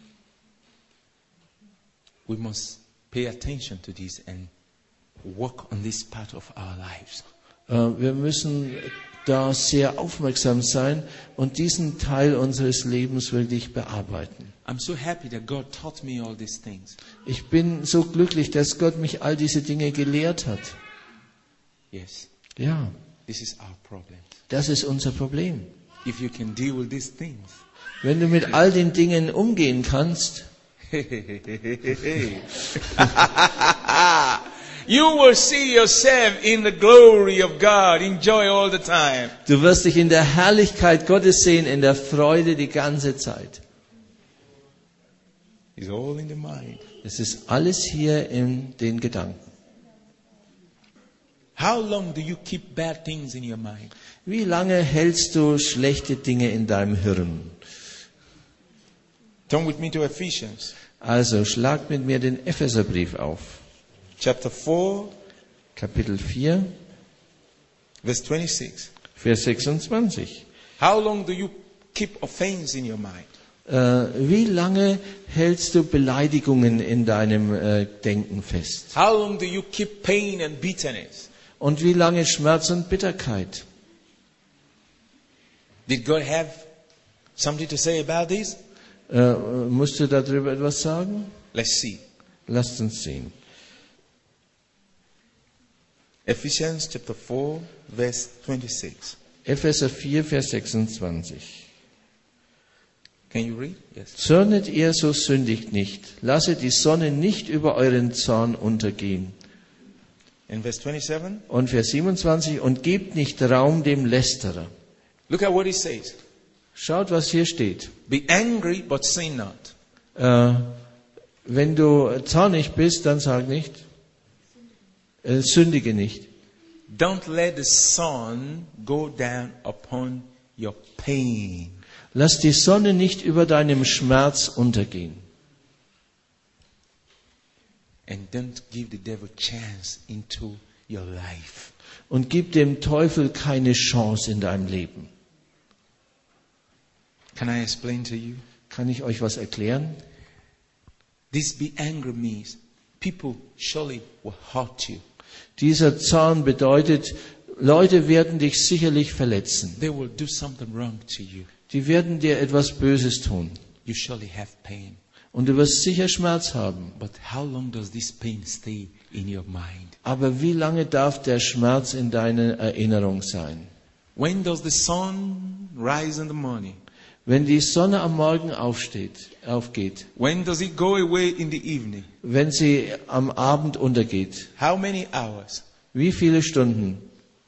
We must pay attention to this and work on this part of our lives. Äh, Wir müssen da sehr aufmerksam sein und diesen Teil unseres Lebens wirklich bearbeiten. I'm so happy that God taught me all these things. Ich bin so glücklich, dass Gott mich all diese Dinge gelehrt hat. Yes, Ja, this is our problem. das ist unser Problem. If you can deal with these things, Wenn du mit all den Dingen umgehen kannst, you will see yourself in the glory of God. Enjoy all the time. du wirst dich in der Herrlichkeit Gottes sehen, in der Freude die ganze Zeit. It's all in the mind. Es ist alles hier in den Gedanken. How long do you keep bad things in your mind? Wie lange hältst du schlechte Dinge in deinem Hirn? Turn with me to Ephesians Also schlag mit mir den Epheserbrief auf. chapter four, Kapitel vier, verse twenty-six. Vers sechsundzwanzig. How long do you keep offense in your mind? Äh, wie lange hältst du Beleidigungen in deinem äh, Denken fest? How long do you keep pain and bitterness? Und wie lange Schmerz und Bitterkeit? Did God have something to say about this? Äh, musst du darüber etwas sagen? Let's see. Lasst uns sehen. Ephesians chapter four, verse twenty-six. Epheser vier, Vers sechsundzwanzig. Can you read? Yes. Zürnet ihr, so sündigt nicht. Lasset die Sonne nicht über euren Zorn untergehen. In verse twenty-seven, Und Vers siebenundzwanzig. Und gebt nicht Raum dem Lästerer. look at what it says. Schaut, was hier steht. Be angry, but sin not. Äh, wenn du zornig bist, dann sag nicht, äh, sündige nicht. Don't let the sun go down upon your pain. Lass die Sonne nicht über deinem Schmerz untergehen. And don't give the devil chance into your life. Und gib dem Teufel keine Chance in deinem Leben. Can I explain to you? Kann ich euch was erklären? This be angry means people surely will hurt you. Dieser Zorn bedeutet, Leute werden dich sicherlich verletzen. They will do something wrong to you. die werden dir etwas Böses tun. You surely have pain. Und du wirst sicher Schmerz haben. But how long does this pain stay in your mind? Aber wie lange darf der Schmerz in deiner Erinnerung sein? When does the sun rise in the morning? Wenn die Sonne am Morgen aufsteht, aufgeht, When does it go away in the evening? wenn sie am Abend untergeht, How many hours? wie viele Stunden?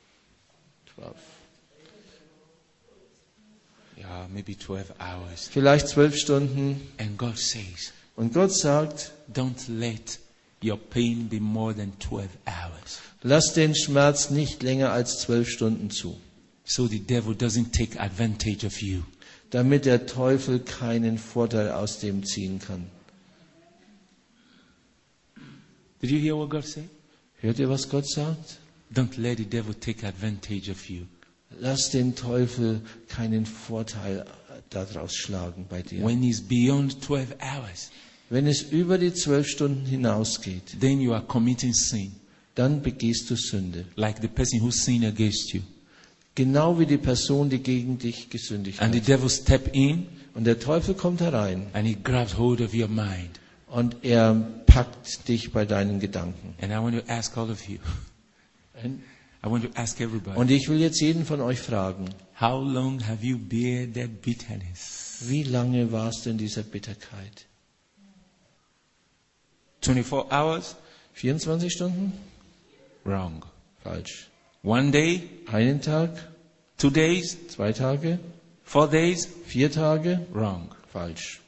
Yeah, maybe twelve hours. Vielleicht zwölf Stunden. And God says, Und Gott sagt, don't let your pain be more than twelve hours. lass den Schmerz nicht länger als zwölf Stunden zu, So the devil doesn't take advantage of you. damit der Teufel keinen Vorteil aus dem ziehen kann. Did you hear what God said? Hört ihr, was Gott sagt? Don't let the devil take advantage of you. Lass den Teufel keinen Vorteil daraus schlagen bei dir. When it's beyond twelve hours, Wenn es über die zwölf Stunden hinausgeht, then you are committing sin. dann begehst du Sünde. Like the person who sinned against you. Genau wie die Person, die gegen dich gesündigt And the hat. devil step in Und der Teufel kommt herein and he grabs hold of your mind. und er packt dich bei deinen Gedanken. And I want to ask all of you. I want to ask everybody. Und ich will jetzt jeden von euch fragen, How long have you bear that bitterness? wie lange warst du in dieser Bitterkeit? twenty-four hours? vierundzwanzig Stunden? Wrong. Falsch. One day? Einen Tag? Two days? Zwei Tage? Four days? Vier Tage? Wrong. Falsch.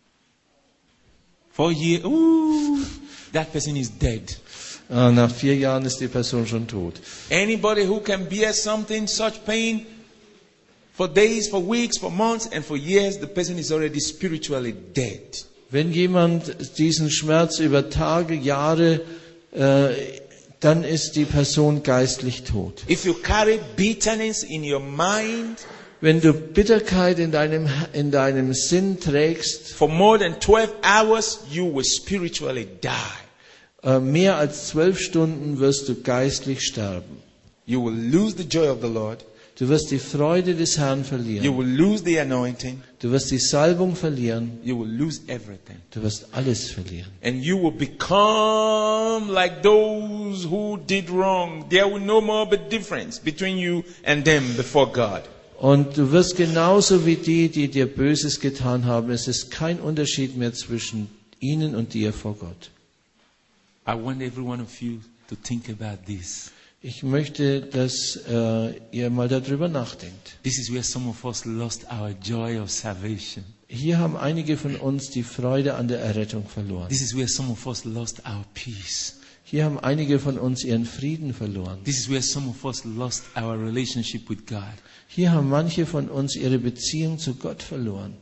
Four years? Ooh, that person is dead. Ah, nach vier Jahren ist die Person schon tot. Anybody who can bear something, such pain, for days, for weeks, for months, and for years, the person is already spiritually dead. Wenn jemand diesen Schmerz über Tage, Jahre, äh, dann ist die Person geistlich tot. If you carry bitterness in your mind Wenn du Bitterkeit in deinem, in deinem Sinn trägst, for more than twelve hours, you will spiritually die. äh, mehr als zwölf Stunden wirst du geistlich sterben. You will lose the joy of the Lord. Du wirst die Freude des Herrn You verlieren. will lose the anointing. Du wirst die Salbung verlieren. You will lose everything. Du wirst alles verlieren. And you will become like those who did wrong. There will no more be difference between you and them before God. Und du wirst genauso wie die, die dir Böses getan haben. Es ist kein Unterschied mehr zwischen ihnen und dir vor Gott. I want every one of you to think about this. Ich möchte, dass äh, ihr mal darüber nachdenkt. This is where some of us lost our joy of salvation. Hier haben einige von uns die Freude an der Errettung verloren. This is where some of us lost our peace. Hier haben einige von uns ihren Frieden verloren. This is where some of us lost our relationship with God. Hier haben manche von uns ihre Beziehung zu Gott verloren.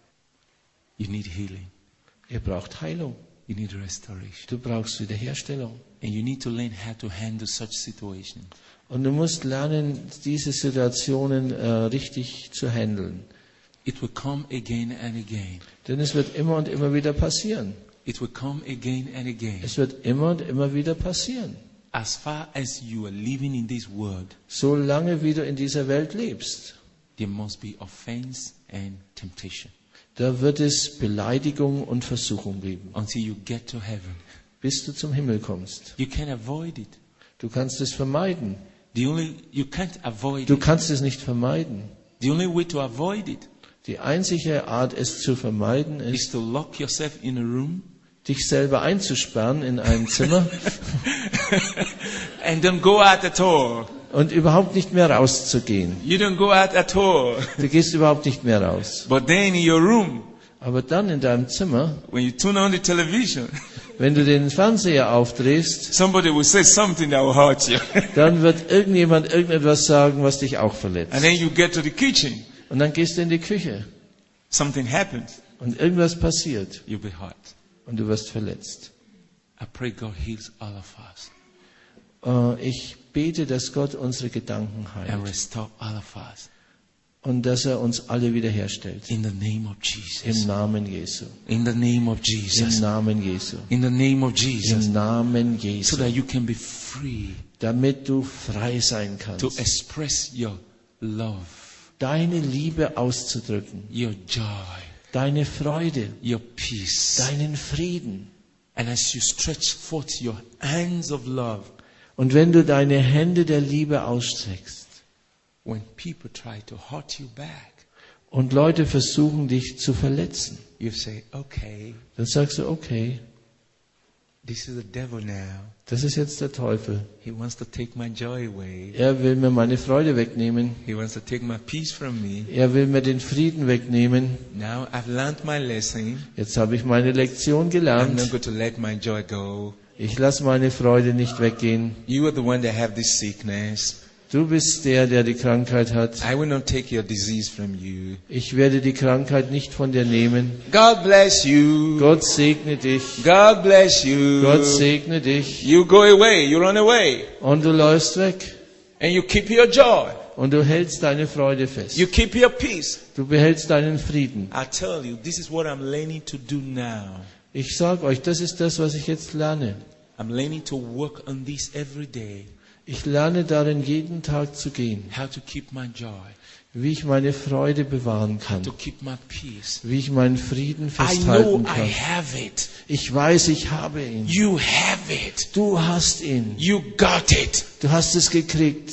You need healing. Ihr braucht Heilung. You need restoration. Du brauchst Wiederherstellung. And you need to learn how to handle such situations. Und du musst lernen, diese Situationen äh, richtig zu handeln. It will come again and again. Denn es wird immer und immer wieder passieren. It will come again and again. Es wird immer und immer wieder passieren. As far as you are living in this world, Solange wie du in dieser Welt lebst, there must be offense and temptation da wird es Beleidigung und Versuchung geben, until you get to heaven. bis du zum Himmel kommst. You can't avoid it. Du kannst es vermeiden. The only you can't avoid Du it. kannst es nicht vermeiden. The only way to avoid it Die einzige Art, es zu vermeiden, is ist, to lock yourself in a room dich selber einzusperren in einem Zimmer and don't go out at all. und überhaupt nicht mehr rauszugehen. You don't go out at all. Du gehst überhaupt nicht mehr raus. But then in your room, Aber dann in deinem Zimmer, when you turn on the television, wenn du den Fernseher aufdrehst, somebody will say something that will hurt you. dann wird irgendjemand irgendetwas sagen, was dich auch verletzt. And then you get to the kitchen, Und dann gehst du in die Küche something happens, und irgendwas passiert you'll be hurt. und du wirst verletzt. I pray God heals all of us Äh, Ich bete, dass Gott unsere Gedanken and heilt restore all of us und dass er uns alle wiederherstellt. in the name of Im Jesus. Namen Jesu. In the name of Im Jesus. Namen Jesu. In the name of Jesus. Im Namen So Jesu. that you can be free Damit du frei sein to kannst, express your love deine Liebe auszudrücken, your joy, deine Freude, your peace. deinen Frieden. And as you stretch forth your hands of love, Und wenn du deine Hände der Liebe ausstreckst when people try to hurt you back, und Leute versuchen, dich zu verletzen, you say, okay, dann sagst du, okay, this is the devil now. das ist jetzt der Teufel. He wants to take my joy away. Er will mir meine Freude wegnehmen. He wants to take my peace from me. Er will mir den Frieden wegnehmen. Now I've learned my lesson. Jetzt habe ich meine Lektion I'm not gelernt. going to let my joy go. Ich lasse meine Freude nicht weggehen. You are the one that have this sickness. Du bist der, der die Krankheit hat. I will not take your disease from you. Ich werde die Krankheit nicht von dir nehmen. God bless you. Gott segne dich. God bless you. Gott segne dich. You go away. You run away. Und du läufst weg. And you keep your joy. Und du hältst deine Freude fest. You keep your peace. Du behältst deinen Frieden. I tell you, this is what I'm learning to do now. Ich sage euch, das ist das, was ich jetzt lerne. I'm learning to work on this every day. Ich lerne darin, jeden Tag zu gehen. How to keep my joy. Wie ich meine Freude bewahren kann. To keep my peace. Wie ich meinen Frieden I know festhalten I kann. have it. Ich weiß, ich habe ihn. You have it. Du hast ihn. You got it. Du hast es gekriegt.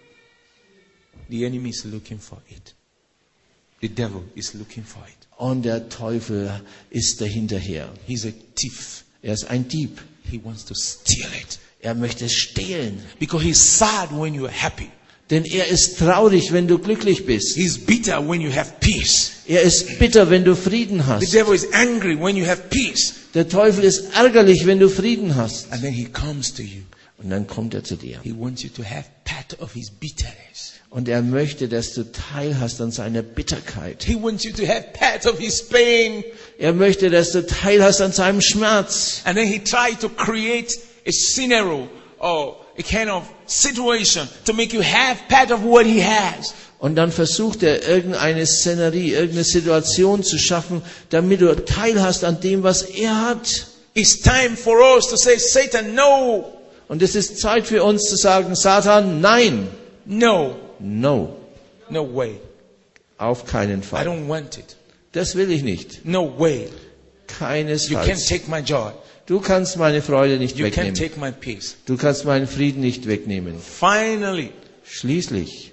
The enemy is looking for it. The devil is looking for it. Und der Teufel ist dahinterher. He's a thief. Er ist ein Dieb. He wants to steal it. Er möchte stehlen. Because he's sad when you're happy. Denn er ist traurig, wenn du glücklich bist. He's bitter when you have peace. Er ist bitter, wenn du Frieden The hast. devil is angry when you have peace. Der Teufel ist ärgerlich, wenn du Frieden hast. And then he comes to you. Und dann kommt er zu dir. He wants you to have part of his bitterness. Und er möchte, dass du Teil hast an seiner Bitterkeit. He wants you to have part of his pain. Er möchte, dass du Teil hast an seinem Schmerz. And then he tried to create a scenario or a kind of situation to make you have part of what he has. Und dann versucht er, irgendeine Szenerie, irgendeine Situation zu schaffen, damit du Teil hast an dem, was er hat. It's time for us to say, Satan, no. Und es ist Zeit für uns zu sagen, Satan, nein. No. No. No way. Auf keinen I Fall. don't want it. Das will ich nicht. No way. You can't Keinesfalls. take my joy. Du kannst meine Freude nicht You can't wegnehmen. take my peace. Du kannst meinen Frieden nicht wegnehmen. Finally, Schließlich,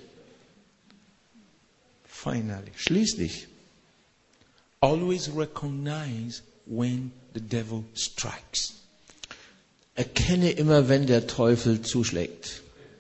finally, schließlich, always recognize when the devil strikes. erkenne immer, wenn der Teufel zuschlägt.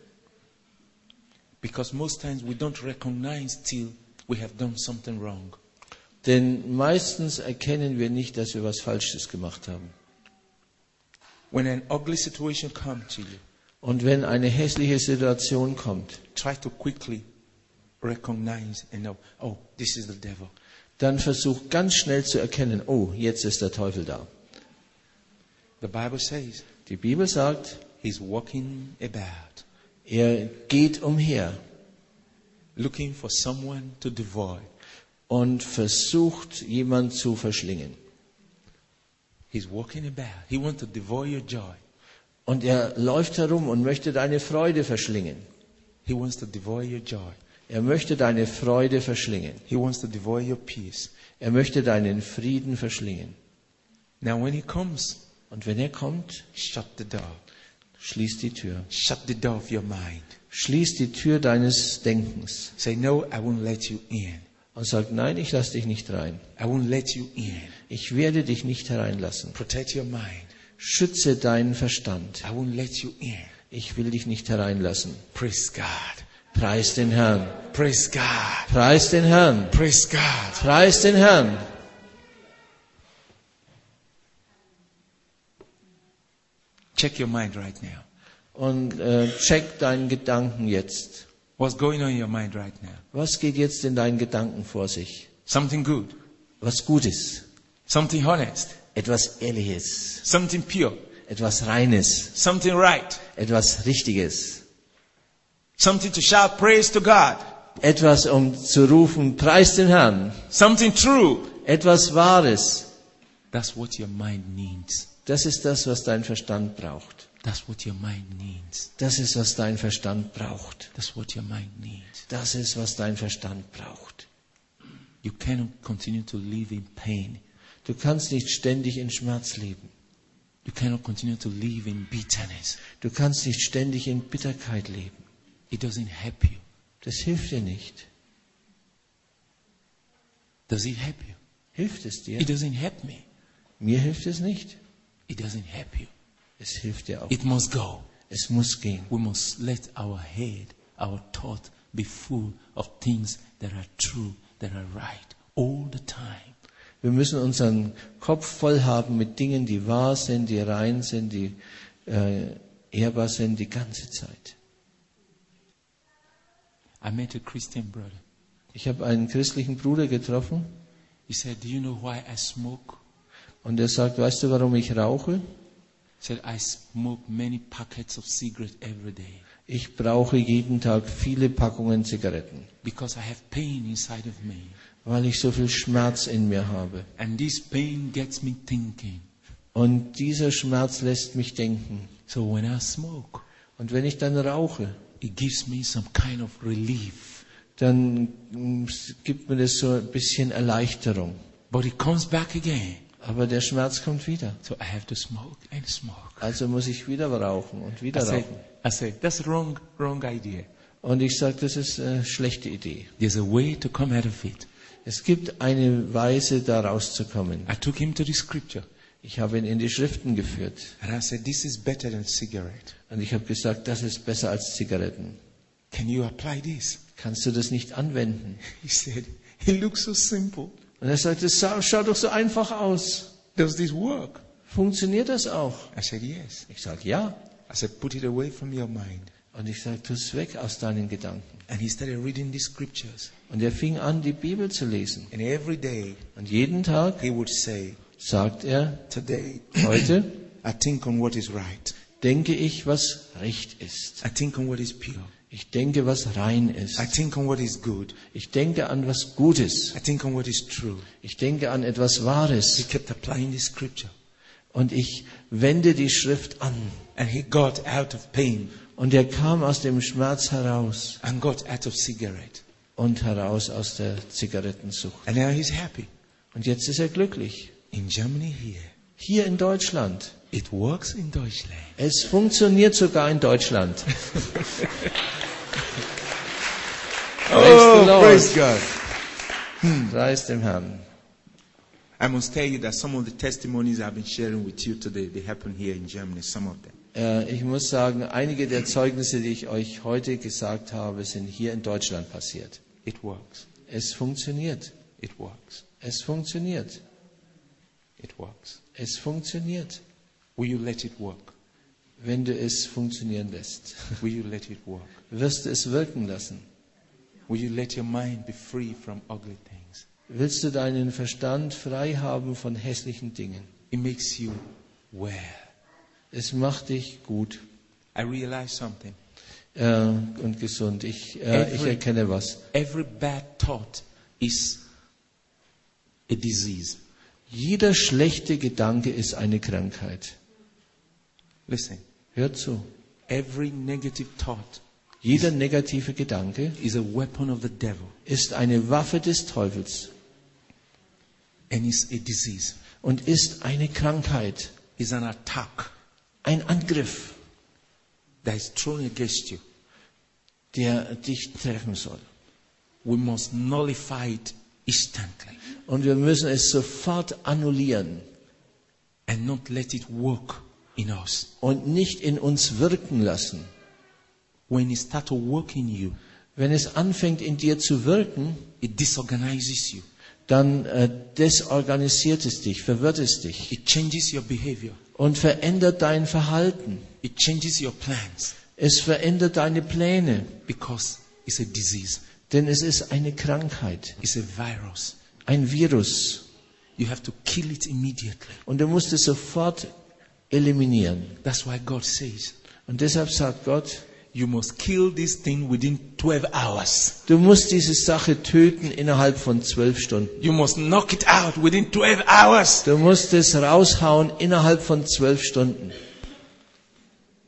Because most times we don't recognize till we have done something wrong. Denn meistens erkennen wir nicht, dass wir was Falsches gemacht haben. When an ugly situation comes to you, Und wenn eine hässliche Situation kommt, try to quickly recognize and know, oh, this is the devil. dann versuch ganz schnell zu erkennen, oh, jetzt ist der Teufel da. The Bible says Die Bibel sagt, he's walking about, er geht umher looking for someone to devour. und versucht, jemand zu verschlingen. He's walking about. He wants to devour your joy. Und er läuft herum und möchte deine Freude verschlingen. He wants to devour your joy. Er möchte deine Freude verschlingen. He wants to devour your peace. Er möchte deinen Frieden verschlingen. Now when he comes, Und wenn er kommt, shut the door. schließ die Tür. Shut the door of your mind. Schließ die Tür deines Denkens Say, no, I won't let you in. und sag, nein, ich lasse dich nicht rein. I won't let you in. Ich werde dich nicht hereinlassen. Protect your mind. Schütze deinen Verstand. I won't let you in. Ich will dich nicht hereinlassen. Praise God. Preis den Herrn. Praise God. Preis den Herrn. Praise God. Preis den Herrn. Check your mind right now. Und äh, check deinen Gedanken jetzt. What's going on in your mind right now? Was geht jetzt in deinen Gedanken vor sich? Something good. Was Gutes. Something honest. Etwas Ehrliches. Something pure. Etwas Reines. Something right. Etwas Richtiges. Something to shout praise to God. Etwas, um zu rufen, preis den Herrn. Something true. Etwas Wahres. That's what your mind needs. Das ist das, was dein Verstand braucht. That's what your mind needs. Das ist, was dein Verstand braucht. That's what your mind needs. Das ist, was dein Verstand braucht. You cannot continue to live in pain. Du kannst nicht ständig in Schmerz leben. You cannot continue to live in bitterness. Du kannst nicht ständig in Bitterkeit leben. It doesn't help you. Das hilft dir nicht. Does it help you? Hilft es dir? It doesn't help me. Mir hilft es nicht. It doesn't help you. Es hilft dir auch. It must go. Es muss gehen. We must let our head, our thought be full of things that are true, that are right, all the time. Wir müssen unseren Kopf voll haben mit Dingen, die wahr sind, die rein sind, die äh, ehrbar sind, die ganze Zeit. I met a Christian brother. Ich habe einen christlichen Bruder getroffen He said, "Do you know why I smoke?" und er sagt, weißt du, warum ich rauche? He said, "I smoke many packets of cigarettes every day Ich brauche jeden Tag viele Packungen Zigaretten, because I have pain inside of me. weil ich so viel Schmerz in mir habe. And this pain gets me thinking. Und dieser Schmerz lässt mich denken. So when I smoke, Und wenn ich dann rauche, it gives me some kind of relief. dann mm, gibt mir das so ein bisschen Erleichterung. But it comes back again. Aber der Schmerz kommt wieder. So I have to smoke and smoke." Also muss ich wieder rauchen und wieder I said, rauchen. I said, "That's wrong, wrong idea. Und ich sage, das ist eine schlechte Idee. There's a way to come out of it." Es gibt eine Weise, da rauszukommen. I took him to the scripture. Ich habe ihn in die Schriften geführt. And I said, this is better than cigarette. Und ich habe gesagt, das ist besser als Zigaretten. Can you apply this? Kannst du das nicht anwenden? He said, it looks so simple. Und er sagte, es schaut schau doch so einfach aus. Does this work? Funktioniert das auch? I said, yes. Ich sage, ja. I said, put it away from your mind. Und ich sage, tu es weg aus deinen Gedanken. And he started reading the scriptures. Und er fing an, die Bibel zu lesen. And every day Und jeden Tag he would say, sagt er, today heute I think on what is right. denke ich, was recht ist. I think on what is pure. Ich denke, was rein ist. I think on what is good. Ich denke an was Gutes. I think on what is true. Ich denke an etwas He Wahres. kept applying the scripture. Und ich wende die Schrift an. And he got out of pain Und er kam aus dem Schmerz heraus and got out of cigarette. und heraus aus der Zigarettensucht. And now he's happy. Und jetzt ist er glücklich. In Germany here. Hier in Deutschland. It works in Deutschland. Es funktioniert sogar in Deutschland. Praise the Lord. praise God. Preis dem Herrn. I must tell you that some of the testimonies I've been sharing with you today, they happen here in Germany, some of them. Äh, ich muss sagen, einige der Zeugnisse, die ich euch heute gesagt habe, sind hier in Deutschland passiert. It works. Es funktioniert. It works. Es funktioniert. It works. Es funktioniert. Will you let it work? Wenn du es funktionieren lässt. Will you let it work? Wirst du es wirken lassen? Will you let your mind be free from ugly things? Willst du deinen Verstand frei haben von hässlichen Dingen? It makes you well. Es macht dich gut I realize something. äh, und gesund. Ich, äh, ich Every- erkenne was. Every bad thought is a disease. Jeder schlechte Gedanke ist eine Krankheit. Listen. Hört zu. Every negative thought Jeder negative Gedanke is a weapon of the devil ist eine Waffe des Teufels and is a disease. und ist eine Krankheit, Is an attack ein Angriff, that is thrown against you. der dich treffen soll. We must nullify it instantly Und wir müssen es sofort annullieren and not let it work in us. und nicht in uns wirken lassen. When it starts to work in you, Wenn es anfängt, in dir zu wirken, it disorganizes you. dann äh, desorganisiert es dich, verwirrt es dich It changes your behavior. und verändert dein Verhalten. It changes your plans Es verändert deine Pläne, because it's a disease. denn es ist eine Krankheit, It's a virus. ein Virus. You have to kill it immediately. Und du musst es sofort eliminieren. That's why God says, Und deshalb sagt Gott, you must kill this thing within twelve hours. du musst diese Sache töten innerhalb von zwölf Stunden. You must knock it out within twelve hours. Du musst es raushauen innerhalb von zwölf Stunden.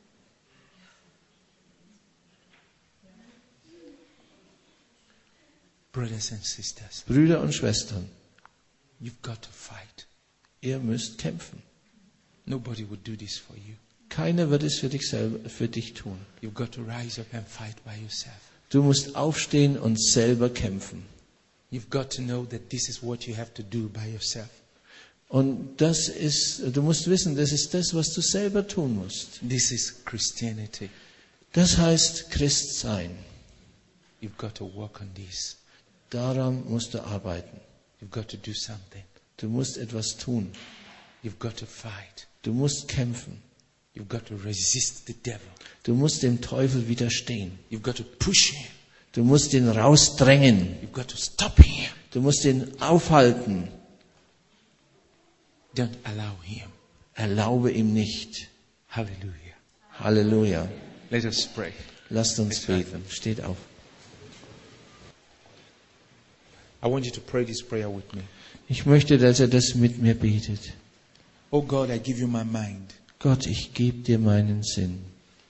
Brothers and sisters, Brüder und Schwestern, you've got to fight. ihr müsst kämpfen. Nobody would do this for you. Keiner wird es für dich selber, für dich tun. You've got to rise up and fight by yourself. Du musst aufstehen und selber kämpfen. You've got to know that this is what you have to do by yourself. Und das ist, du musst wissen, das ist das, was du selber tun musst. This is Christianity. Das heißt Christ sein. You've got to work on this. Daran musst du arbeiten. You've got to do something. Du musst etwas tun. You've got to fight. Du musst kämpfen. You've got to resist the devil. Du musst dem Teufel widerstehen. You've got to push him. Du musst ihn rausdrängen. You've got to stop him. Du musst ihn aufhalten. Don't allow him. Erlaube ihm nicht. Hallelujah. Halleluja. Let us pray. Lasst uns beten. Steht auf. I want you to pray this prayer with me. Ich möchte, dass er das mit mir betet. Oh God, I give you my mind. Gott, ich gebe dir meinen Sinn.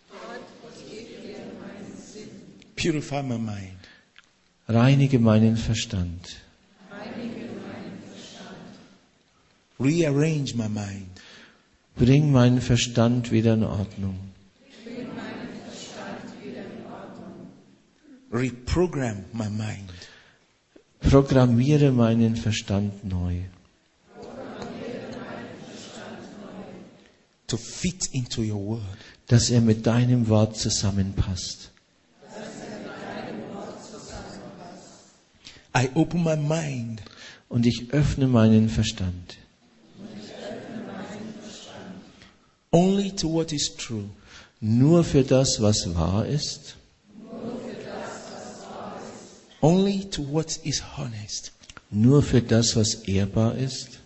Purify my mind. Reinige meinen Verstand. Rearrange my mind. Bring meinen Verstand wieder in Ordnung. Reprogram my mind. Programmiere meinen Verstand neu. To fit into your word. Dass er mit deinem Wort zusammenpasst. I open my mind Und ich öffne meinen Verstand. only to what is true. Nur für das, was wahr ist. Only to what is honest. Nur für das, was ehrbar ist.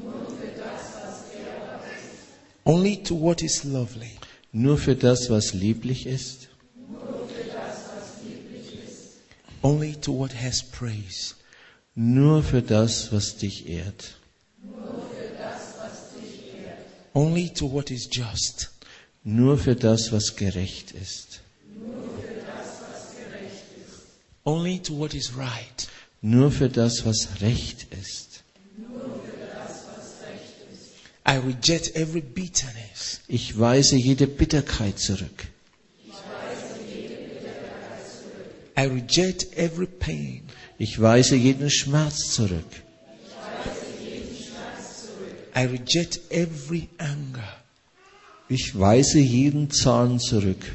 Only to what is lovely. Nur für das, was lieblich ist. Only to what has praise. Nur für das, was dich ehrt. Only to what is just. Nur für das, was gerecht ist. Only to what is right. Nur für das, was recht ist. I reject every bitterness. Ich weise jede Bitterkeit zurück. I reject every pain. Ich weise jeden Schmerz zurück. I reject every anger. Ich weise jeden Zorn zurück.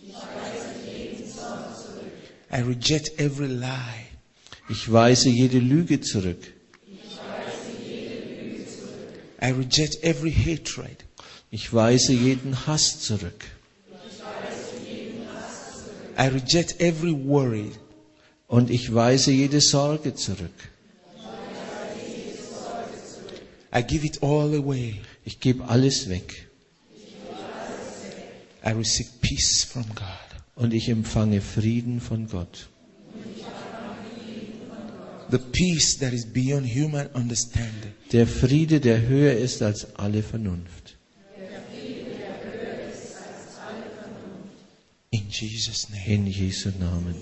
I reject every lie. Ich weise jede Lüge zurück. I reject every hatred. Ich weise jeden Hass zurück. I reject every worry. Und ich weise jede Sorge zurück. I give it all away. Ich gebe alles weg. I receive peace from God. Und ich empfange Frieden von Gott. The peace that is beyond human understanding. Der Friede, der höher ist als alle Vernunft. In Jesus' name. In Jesu Namen.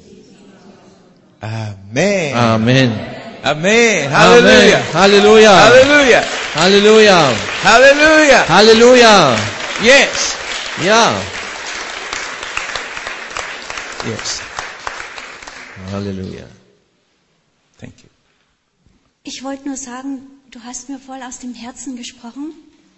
Amen. Amen. Amen. Hallelujah. Halleluja. Hallelujah. Halleluja. Hallelujah. Halleluja. Yes. Ja. Yes. Halleluja. Thank you. Ich wollte nur sagen, du hast mir voll aus dem Herzen gesprochen.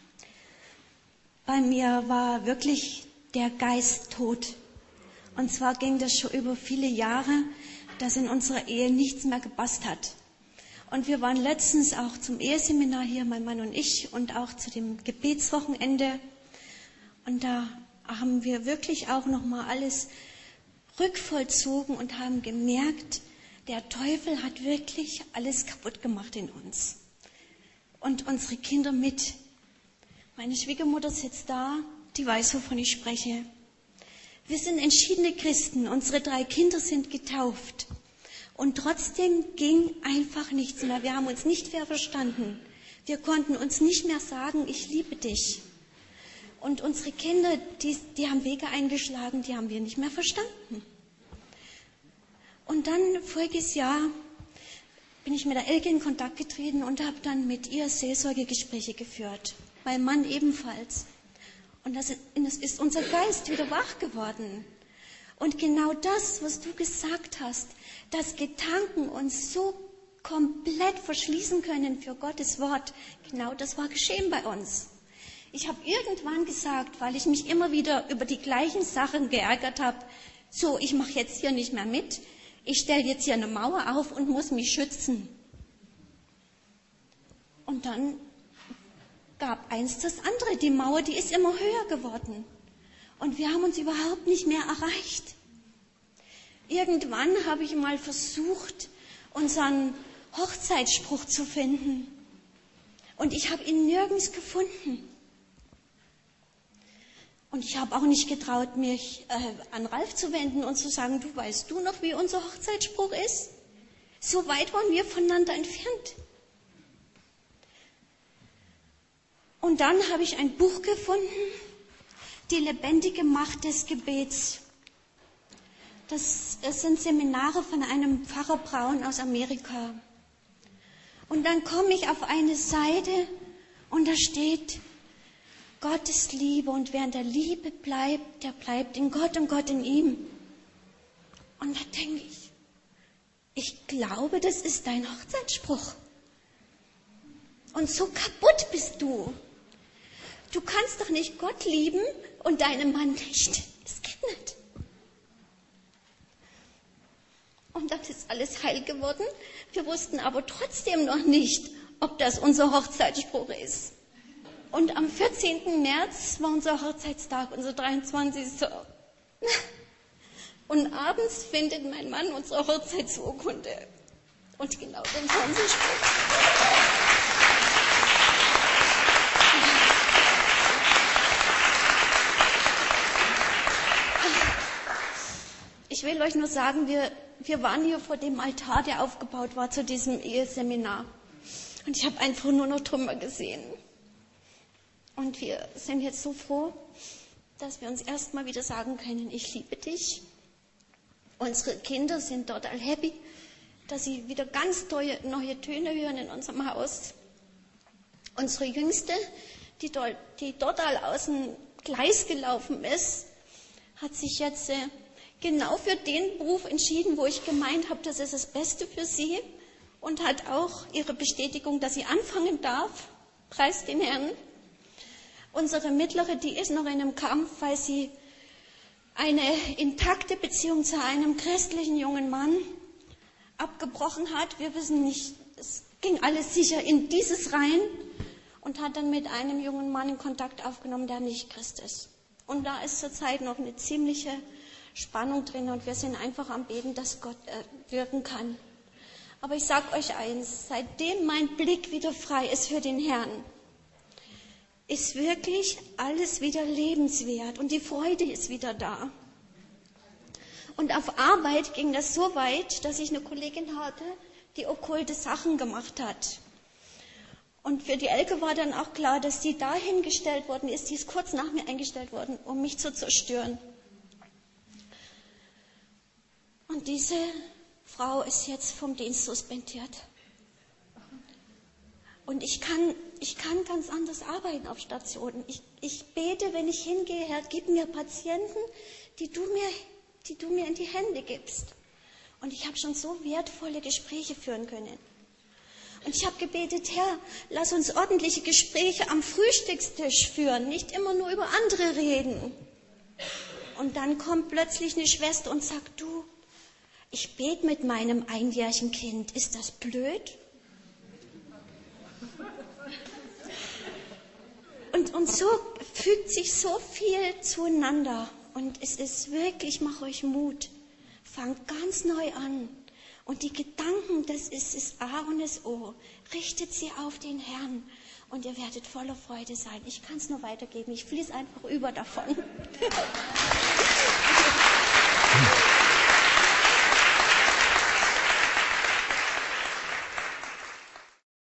Bei mir war wirklich der Geist tot. Und zwar ging das schon über viele Jahre, dass in unserer Ehe nichts mehr gepasst hat. Und wir waren letztens auch zum Eheseminar hier, mein Mann und ich, und auch zu dem Gebetswochenende. Und da haben wir wirklich auch nochmal alles rückvollzogen und haben gemerkt, der Teufel hat wirklich alles kaputt gemacht in uns. Und unsere Kinder mit. Meine Schwiegermutter sitzt da, die weiß, wovon ich spreche. Wir sind entschiedene Christen, unsere drei Kinder sind getauft. Und trotzdem ging einfach nichts mehr. Wir haben uns nicht mehr verstanden. Wir konnten uns nicht mehr sagen, ich liebe dich. Und unsere Kinder, die, die haben Wege eingeschlagen, die haben wir nicht mehr verstanden. Und dann voriges Jahr bin ich mit der Elke in Kontakt getreten und habe dann mit ihr Seelsorgegespräche geführt. Mein Mann ebenfalls. Und das ist, das ist unser Geist wieder wach geworden. Und genau das, was du gesagt hast, dass Gedanken uns so komplett verschließen können für Gottes Wort, genau das war geschehen bei uns. Ich habe irgendwann gesagt, weil ich mich immer wieder über die gleichen Sachen geärgert habe, so, ich mache jetzt hier nicht mehr mit, ich stelle jetzt hier eine Mauer auf und muss mich schützen. Und dann gab eins das andere, die Mauer, die ist immer höher geworden. Und wir haben uns überhaupt nicht mehr erreicht. Irgendwann habe ich mal versucht, unseren Hochzeitsspruch zu finden. Und ich habe ihn nirgends gefunden. Und ich habe auch nicht getraut, mich äh, an Ralf zu wenden und zu sagen, du weißt du noch, wie unser Hochzeitsspruch ist? So weit waren wir voneinander entfernt. Und dann habe ich ein Buch gefunden, die lebendige Macht des Gebets. Das, das sind Seminare von einem Pfarrer Braun aus Amerika. Und dann komme ich auf eine Seite und da steht, Gott ist Liebe und wer in der Liebe bleibt, der bleibt in Gott und Gott in ihm. Und da denke ich, ich glaube, das ist dein Hochzeitsspruch. Und so kaputt bist du. Du kannst doch nicht Gott lieben und deinen Mann nicht. Das geht nicht. Und dann ist alles heil geworden. Wir wussten aber trotzdem noch nicht, ob das unser Hochzeitsspruch ist. Und am vierzehnten März war unser Hochzeitstag, unser dreiundzwanzigsten Und abends findet mein Mann unsere Hochzeitsurkunde. Und genau den Fernsehspruch. Ich will euch nur sagen, wir, wir waren hier vor dem Altar, der aufgebaut war zu diesem Eheseminar. Und ich habe einfach nur noch Trümmer gesehen. Und wir sind jetzt so froh, dass wir uns erstmal wieder sagen können, ich liebe dich. Unsere Kinder sind total happy, dass sie wieder ganz neue, neue Töne hören in unserem Haus. Unsere Jüngste, die, dort, die total aus dem Gleis gelaufen ist, hat sich jetzt äh, genau für den Beruf entschieden, wo ich gemeint habe, das ist das Beste für sie. Und hat auch ihre Bestätigung, dass sie anfangen darf. Preis den Herrn. Unsere Mittlere, die ist noch in einem Kampf, weil sie eine intakte Beziehung zu einem christlichen jungen Mann abgebrochen hat. Wir wissen nicht, es ging alles sicher in dieses rein und hat dann mit einem jungen Mann in Kontakt aufgenommen, der nicht Christ ist. Und da ist zurzeit noch eine ziemliche Spannung drin und wir sind einfach am Beten, dass Gott äh, wirken kann. Aber ich sage euch eins, seitdem mein Blick wieder frei ist für den Herrn, ist wirklich alles wieder lebenswert und die Freude ist wieder da. Und auf Arbeit ging das so weit, dass ich eine Kollegin hatte, die okkulte Sachen gemacht hat. Und für die Elke war dann auch klar, dass die dahin gestellt worden ist, die ist kurz nach mir eingestellt worden, um mich zu zerstören. Und diese Frau ist jetzt vom Dienst suspendiert. Und ich kann, ich kann ganz anders arbeiten auf Stationen. Ich, ich bete, wenn ich hingehe, Herr, gib mir Patienten, die du mir, die du mir in die Hände gibst. Und ich habe schon so wertvolle Gespräche führen können. Und ich habe gebetet, Herr, lass uns ordentliche Gespräche am Frühstückstisch führen, nicht immer nur über andere reden. Und dann kommt plötzlich eine Schwester und sagt, du, ich bete mit meinem einjährigen Kind. Ist das blöd? Und, und so fügt sich so viel zueinander. Und es ist wirklich, mach euch Mut. Fangt ganz neu an. Und die Gedanken, das ist das A und das O. Richtet sie auf den Herrn. Und ihr werdet voller Freude sein. Ich kann es nur weitergeben. Ich fließe einfach über davon.